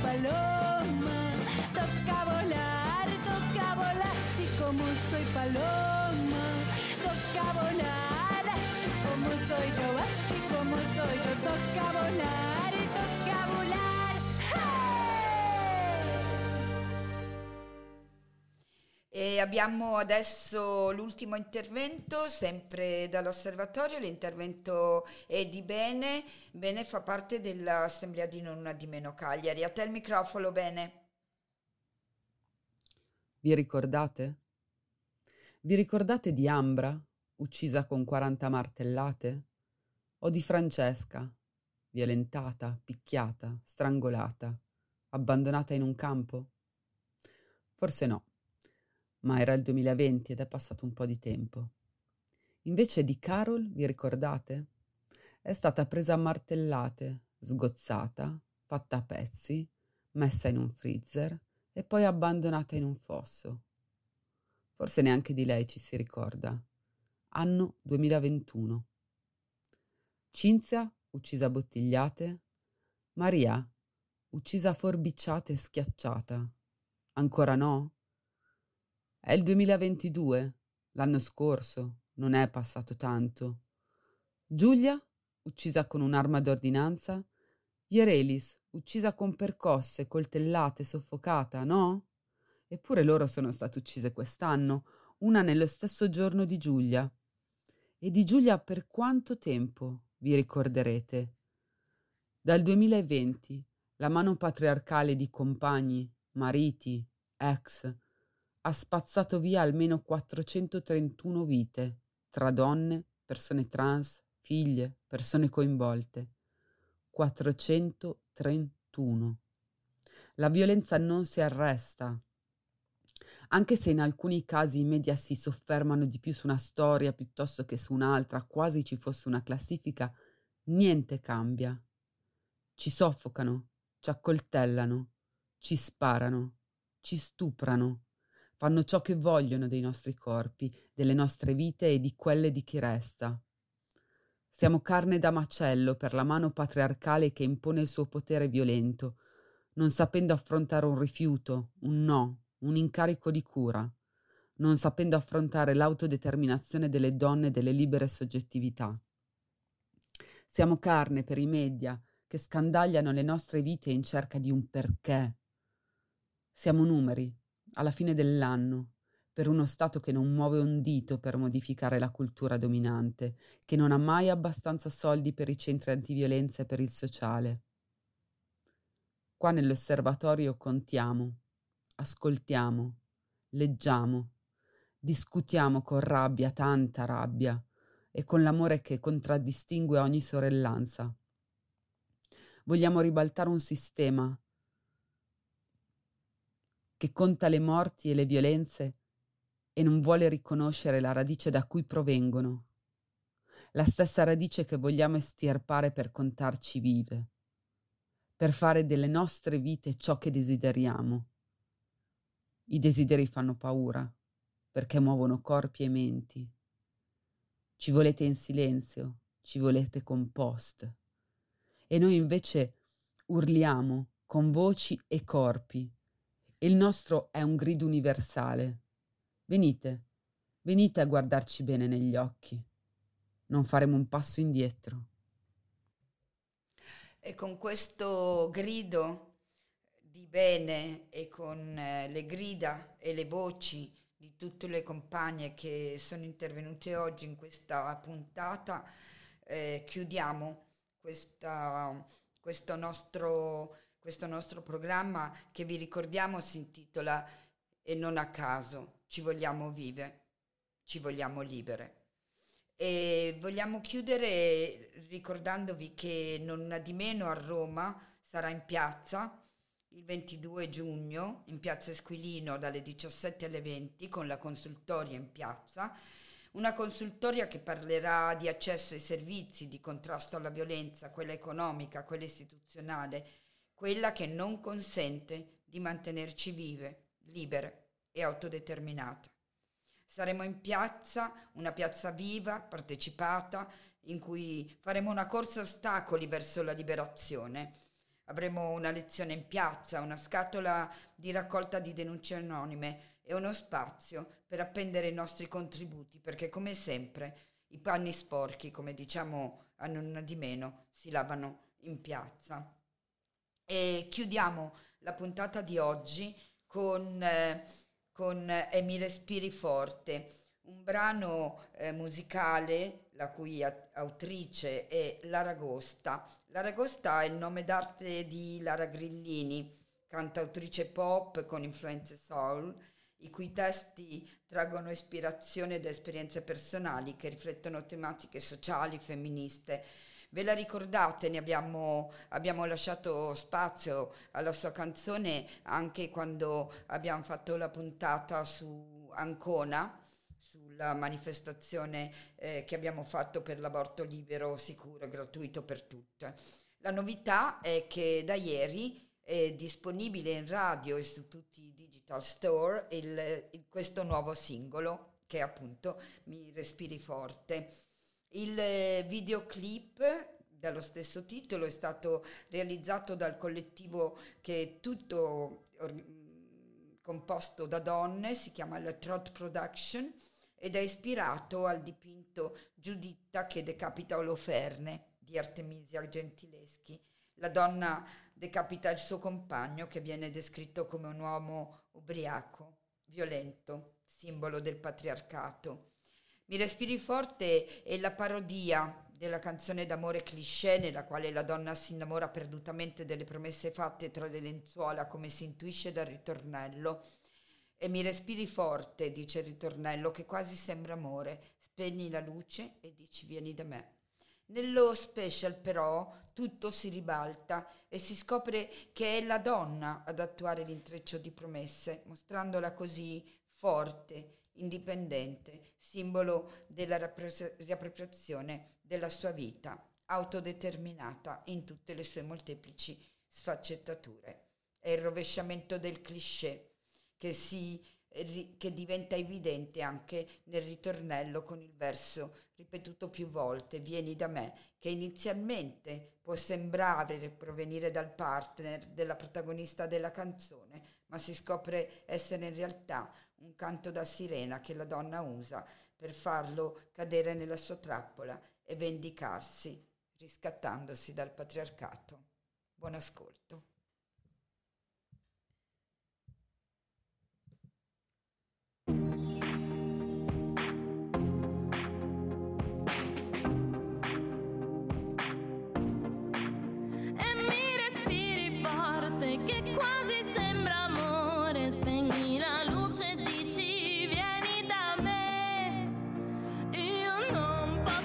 paloma. Toca volar, toca volar, así como soy paloma. Toca volar, así como soy yo, así como soy yo. Toca volar y toca volar. E abbiamo adesso l'ultimo intervento, sempre dall'osservatorio. L'intervento è di Bene. Bene fa parte dell'Assemblea di Non Una di Meno Cagliari. A te il microfono, Bene. Vi ricordate? Vi ricordate di Ambra, uccisa con quaranta martellate? O di Francesca, violentata, picchiata, strangolata, abbandonata in un campo? Forse no. Ma era il duemilaventi ed è passato un po' di tempo. Invece di Carol, vi ricordate? È stata presa a martellate, sgozzata, fatta a pezzi, messa in un freezer e poi abbandonata in un fosso. Forse neanche di lei ci si ricorda. Anno duemilaventuno. Cinzia, uccisa a bottigliate. Maria, uccisa a forbicciate e schiacciata. Ancora no? È il duemilaventidue, l'anno scorso, non è passato tanto. Giulia, uccisa con un'arma d'ordinanza. Ierelis, uccisa con percosse, coltellate, soffocata, no? Eppure loro sono state uccise quest'anno, una nello stesso giorno di Giulia. E di Giulia per quanto tempo, vi ricorderete? Dal duemilaventi, la mano patriarcale di compagni, mariti, ex, ha spazzato via almeno quattrocentotrentuno vite, tra donne, persone trans, figlie, persone coinvolte. quattrocentotrentuno. La violenza non si arresta. Anche se in alcuni casi i media si soffermano di più su una storia piuttosto che su un'altra, quasi ci fosse una classifica, niente cambia. Ci soffocano, ci accoltellano, ci sparano, ci stuprano. Fanno ciò che vogliono dei nostri corpi, delle nostre vite e di quelle di chi resta. Siamo carne da macello per la mano patriarcale che impone il suo potere violento, non sapendo affrontare un rifiuto, un no, un incarico di cura, non sapendo affrontare l'autodeterminazione delle donne e delle libere soggettività. Siamo carne per i media che scandagliano le nostre vite in cerca di un perché. Siamo numeri alla fine dell'anno, per uno Stato che non muove un dito per modificare la cultura dominante, che non ha mai abbastanza soldi per i centri antiviolenza e per il sociale. Qua nell'osservatorio contiamo, ascoltiamo, leggiamo, discutiamo con rabbia, tanta rabbia, e con l'amore che contraddistingue ogni sorellanza. Vogliamo ribaltare un sistema che conta le morti e le violenze e non vuole riconoscere la radice da cui provengono, la stessa radice che vogliamo estirpare per contarci vive, per fare delle nostre vite ciò che desideriamo. I desideri fanno paura, perché muovono corpi e menti. Ci volete in silenzio, ci volete con post. E noi invece urliamo con voci e corpi. E il nostro è un grido universale. Venite, venite a guardarci bene negli occhi. Non faremo un passo indietro. E con questo grido di Bene e con eh, le grida e le voci di tutte le compagne che sono intervenute oggi in questa puntata, eh, chiudiamo questa, questo, nostro, questo nostro programma che vi ricordiamo si intitola E non a caso, ci vogliamo vive, ci vogliamo libere. E vogliamo chiudere ricordandovi che Non Una di Meno a Roma sarà in piazza il ventidue giugno, in piazza Esquilino dalle diciassette alle venti, con la consultoria in piazza, una consultoria che parlerà di accesso ai servizi, di contrasto alla violenza, quella economica, quella istituzionale, quella che non consente di mantenerci vive, libere e autodeterminate. Saremo in piazza, una piazza viva, partecipata, in cui faremo una corsa a ostacoli verso la liberazione. Avremo una lezione in piazza, una scatola di raccolta di denunce anonime e uno spazio per appendere i nostri contributi, perché come sempre i panni sporchi, come diciamo a non di meno, si lavano in piazza. E chiudiamo la puntata di oggi con, eh, con E mi respiri forte, un brano eh, musicale la cui a- autrice è Lara Agosta. Lara Agosta è il nome d'arte di Lara Grillini, cantautrice pop con influenze soul, i cui testi traggono ispirazione da esperienze personali che riflettono tematiche sociali, femministe. Ve la ricordate? Ne abbiamo, abbiamo lasciato spazio alla sua canzone anche quando abbiamo fatto la puntata su Ancona, sulla manifestazione eh, che abbiamo fatto per l'aborto libero, sicuro e gratuito per tutte. La novità è che da ieri è disponibile in radio e su tutti i digital store il, il, questo nuovo singolo che è appunto Mi respiri forte. Il eh, videoclip dallo stesso titolo è stato realizzato dal collettivo che è tutto or- composto da donne, si chiama la Trot Production, ed è ispirato al dipinto Giuditta che decapita Oloferne di Artemisia Gentileschi. La donna decapita il suo compagno, che viene descritto come un uomo ubriaco, violento, simbolo del patriarcato. Mi respiri forte è la parodia della canzone d'amore cliché nella quale la donna si innamora perdutamente delle promesse fatte tra le lenzuola, come si intuisce dal ritornello. E mi respiri forte, dice il ritornello, che quasi sembra amore. Spegni la luce e dici vieni da me. Nello special però tutto si ribalta e si scopre che è la donna ad attuare l'intreccio di promesse, mostrandola così forte, indipendente, simbolo della rappres- riappropriazione della sua vita, autodeterminata in tutte le sue molteplici sfaccettature. È il rovesciamento del cliché che, si, che diventa evidente anche nel ritornello con il verso ripetuto più volte, vieni da me, che inizialmente può sembrare provenire dal partner della protagonista della canzone, ma si scopre essere in realtà un canto da sirena che la donna usa per farlo cadere nella sua trappola e vendicarsi, riscattandosi dal patriarcato. Buon ascolto.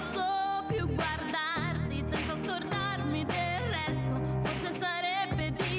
Più guardarti senza scordarmi del resto, forse sarebbe di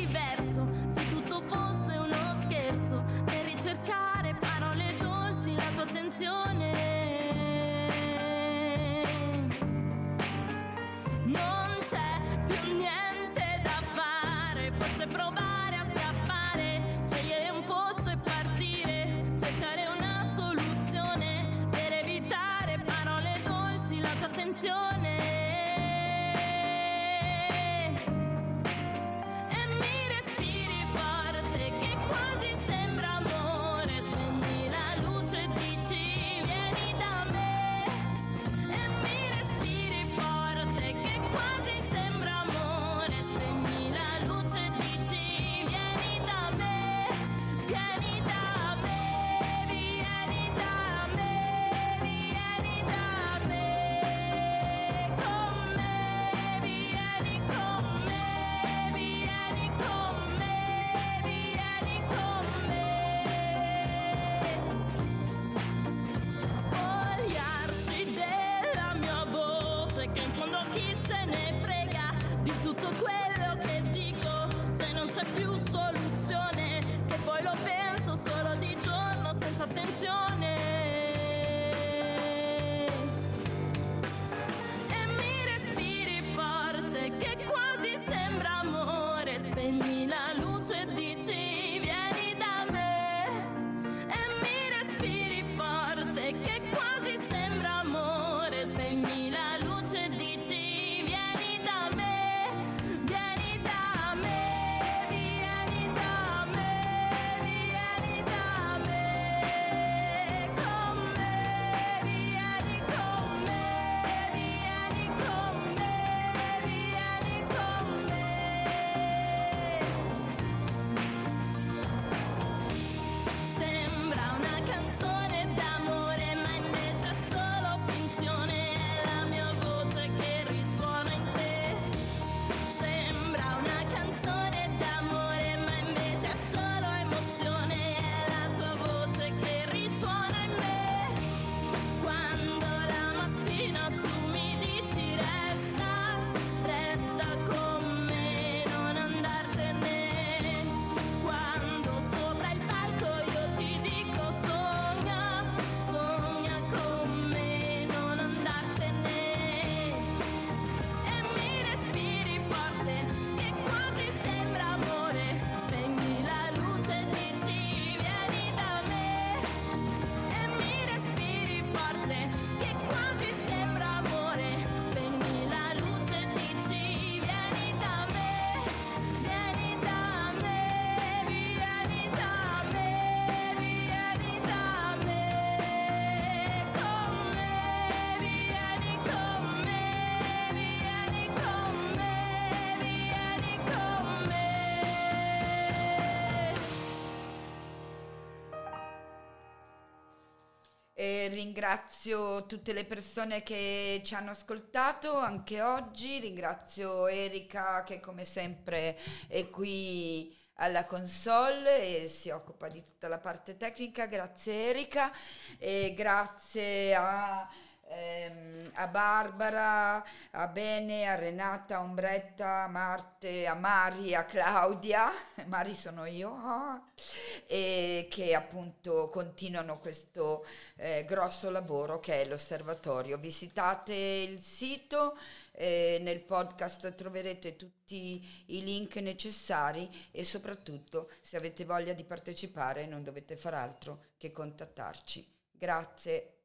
Eh, ringrazio tutte le persone che ci hanno ascoltato anche oggi, ringrazio Erika che come sempre è qui alla console e si occupa di tutta la parte tecnica. Grazie Erika, e grazie a, ehm, a Barbara, a Bene, a Renata, a Ombretta, a Marte, a Mari, a Claudia, Mari sono io, ah, e che appunto continuano questo eh, grosso lavoro che è l'osservatorio. Visitate il sito. Eh, nel podcast troverete tutti i link necessari e soprattutto se avete voglia di partecipare non dovete far altro che contattarci. Grazie.